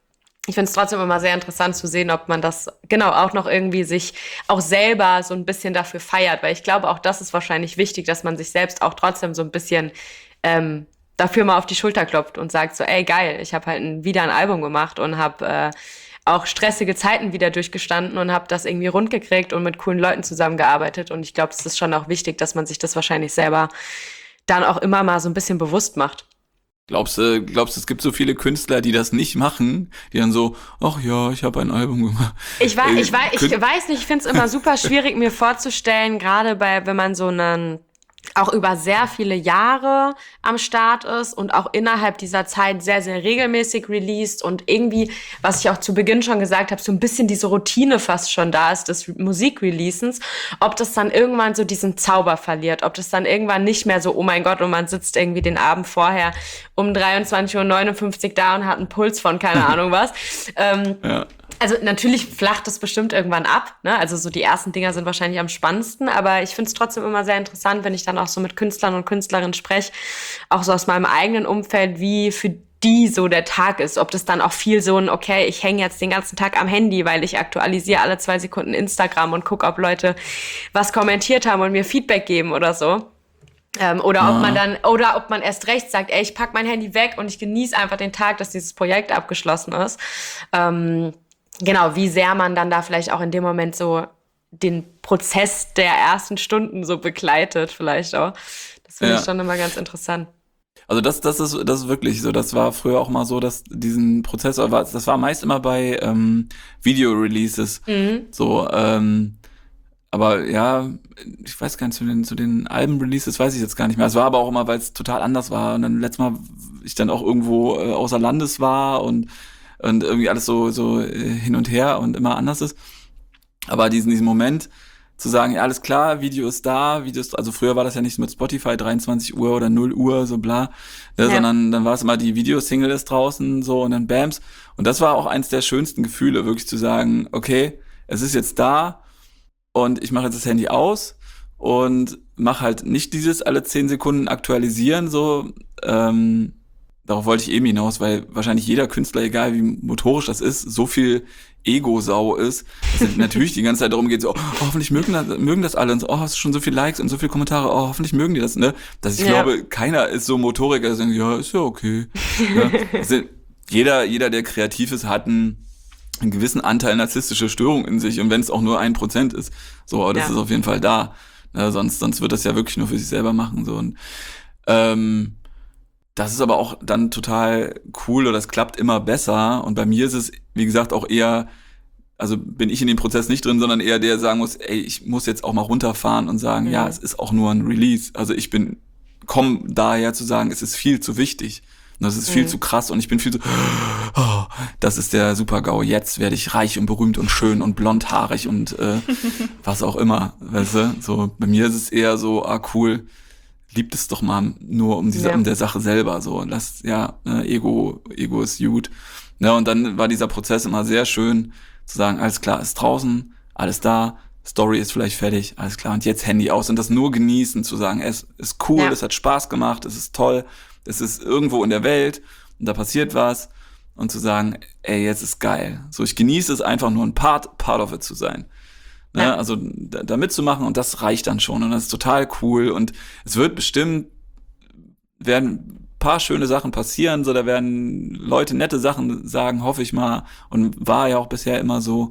ich finde es trotzdem immer sehr interessant zu sehen, ob man das genau auch noch irgendwie sich auch selber so ein bisschen dafür feiert, weil ich glaube, auch das ist wahrscheinlich wichtig, dass man sich selbst auch trotzdem so ein bisschen ähm, dafür mal auf die Schulter klopft und sagt so, ey geil, ich habe halt ein, wieder ein Album gemacht und habe äh, auch stressige Zeiten wieder durchgestanden und habe das irgendwie rund gekriegt und mit coolen Leuten zusammengearbeitet und ich glaube, es ist schon auch wichtig, dass man sich das wahrscheinlich selber dann auch immer mal so ein bisschen bewusst macht. Glaubst du, glaubst du, es gibt so viele Künstler, die das nicht machen, die dann so, ach ja, ich habe ein Album gemacht. Ich weiß, ich weiß, ich Kün- weiß nicht, ich finde es immer super schwierig, mir vorzustellen, gerade bei, wenn man so einen auch über sehr viele Jahre am Start ist und auch innerhalb dieser Zeit sehr, sehr regelmäßig released und irgendwie, was ich auch zu Beginn schon gesagt habe, so ein bisschen diese Routine fast schon da ist des Musikreleasens, ob das dann irgendwann so diesen Zauber verliert, ob das dann irgendwann nicht mehr so, oh mein Gott, und man sitzt irgendwie den Abend vorher um dreiundzwanzig Uhr neunundfünfzig da und hat einen Puls von keine Ahnung was. ähm, ja. Also natürlich flacht das bestimmt irgendwann ab, ne? Also so die ersten Dinger sind wahrscheinlich am spannendsten, aber ich finde es trotzdem immer sehr interessant, wenn ich dann auch so mit Künstlern und Künstlerinnen spreche, auch so aus meinem eigenen Umfeld, wie für die so der Tag ist. Ob das dann auch viel so ein, okay, ich hänge jetzt den ganzen Tag am Handy, weil ich aktualisiere alle zwei Sekunden Instagram und gucke, ob Leute was kommentiert haben und mir Feedback geben oder so. Ähm, oder ja. ob man dann, oder ob man erst recht sagt, ey, ich pack mein Handy weg und ich genieße einfach den Tag, dass dieses Projekt abgeschlossen ist. Ähm, Genau, wie sehr man dann da vielleicht auch in dem Moment so den Prozess der ersten Stunden so begleitet, vielleicht auch. Das finde ja. ich schon immer ganz interessant. Also das, das ist, das ist wirklich so. Das war früher auch mal so, dass diesen Prozess, das war meist immer bei ähm, Video-Releases. Mhm. So, ähm, aber ja, ich weiß gar nicht, zu den, zu den Alben-Releases weiß ich jetzt gar nicht mehr. Es war aber auch immer, weil es total anders war. Und dann letztes Mal ich dann auch irgendwo äh, außer Landes war und und irgendwie alles so so hin und her und immer anders ist. Aber diesen diesen Moment zu sagen, ja, alles klar, Video ist da, Video ist, also früher war das ja nicht mit Spotify dreiundzwanzig Uhr oder null Uhr, so bla, ne, ja. sondern dann war es immer, die Videosingle ist draußen, so, und dann Bams. Und das war auch eins der schönsten Gefühle, wirklich zu sagen, okay, es ist jetzt da und ich mache jetzt das Handy aus und mache halt nicht dieses alle zehn Sekunden aktualisieren, so, ähm, darauf wollte ich eben hinaus, weil wahrscheinlich jeder Künstler, egal wie motorisch das ist, so viel Ego-Sau ist, dass es natürlich die ganze Zeit darum geht, so, oh, hoffentlich mögen das, mögen das alle und so, oh, hast du schon so viele Likes und so viele Kommentare, oh, hoffentlich mögen die das, ne? Dass ich ja. glaube, keiner ist so Motoriker, der sagt, ja, ist ja okay. Ja? Also, jeder, jeder, der kreativ ist, hat einen, einen gewissen Anteil narzisstische Störung in sich und wenn es auch nur ein Prozent ist, so, aber das ja. ist auf jeden Fall da. Ne? Sonst, sonst wird das ja wirklich nur für sich selber machen, so, und ähm, das ist aber auch dann total cool oder das klappt immer besser. Und bei mir ist es, wie gesagt, auch eher, also bin ich in dem Prozess nicht drin, sondern eher der sagen muss, ey, ich muss jetzt auch mal runterfahren und sagen, mhm. ja, es ist auch nur ein Release. Also ich bin, komm daher zu sagen, es ist viel zu wichtig. Und das ist viel mhm. zu krass und ich bin viel zu, oh, das ist der Super-GAU. Jetzt werde ich reich und berühmt und schön und blondhaarig und äh, was auch immer, weißt du? So, bei mir ist es eher so, ah, cool, liebt es doch mal nur um diese, ja. um der Sache selber, so, lass, ja, ne, Ego, Ego ist gut. Ja, und dann war dieser Prozess immer sehr schön, zu sagen, alles klar, ist draußen, alles da, Story ist vielleicht fertig, alles klar, und jetzt Handy aus und das nur genießen, zu sagen, es ist cool, ja. es hat Spaß gemacht, es ist toll, es ist irgendwo in der Welt und da passiert was und zu sagen, ey, jetzt ist geil. So, ich genieße es einfach nur ein Part, Part of it zu sein. Ne, ja. Also da, da mitzumachen und das reicht dann schon und das ist total cool und es wird bestimmt, werden ein paar schöne Sachen passieren, so, da werden Leute nette Sachen sagen, hoffe ich mal, und war ja auch bisher immer so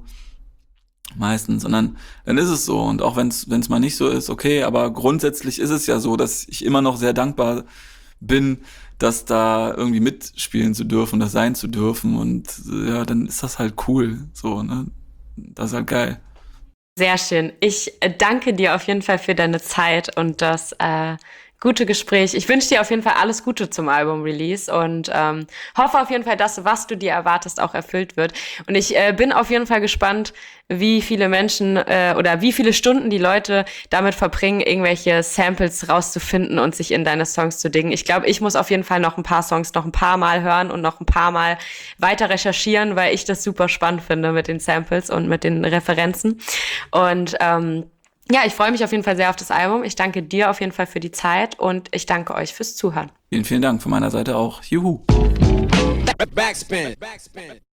meistens, und dann, dann ist es so und auch wenn es wenn es mal nicht so ist, okay, aber grundsätzlich ist es ja so, dass ich immer noch sehr dankbar bin, dass da irgendwie mitspielen zu dürfen, das sein zu dürfen und ja, dann ist das halt cool, so, ne, das ist halt geil. Sehr schön. Ich danke dir auf jeden Fall für deine Zeit und das äh, gute Gespräch. Ich wünsche dir auf jeden Fall alles Gute zum Album-Release und ähm, hoffe auf jeden Fall, dass was du dir erwartest, auch erfüllt wird. Und ich äh, bin auf jeden Fall gespannt, wie viele Menschen äh, oder wie viele Stunden die Leute damit verbringen, irgendwelche Samples rauszufinden und sich in deine Songs zu dingen. Ich glaube, ich muss auf jeden Fall noch ein paar Songs noch ein paar Mal hören und noch ein paar Mal weiter recherchieren, weil ich das super spannend finde mit den Samples und mit den Referenzen. Und ähm, ja, ich freue mich auf jeden Fall sehr auf das Album. Ich danke dir auf jeden Fall für die Zeit und ich danke euch fürs Zuhören. Vielen, vielen Dank von meiner Seite auch. Juhu. Backspin. Backspin.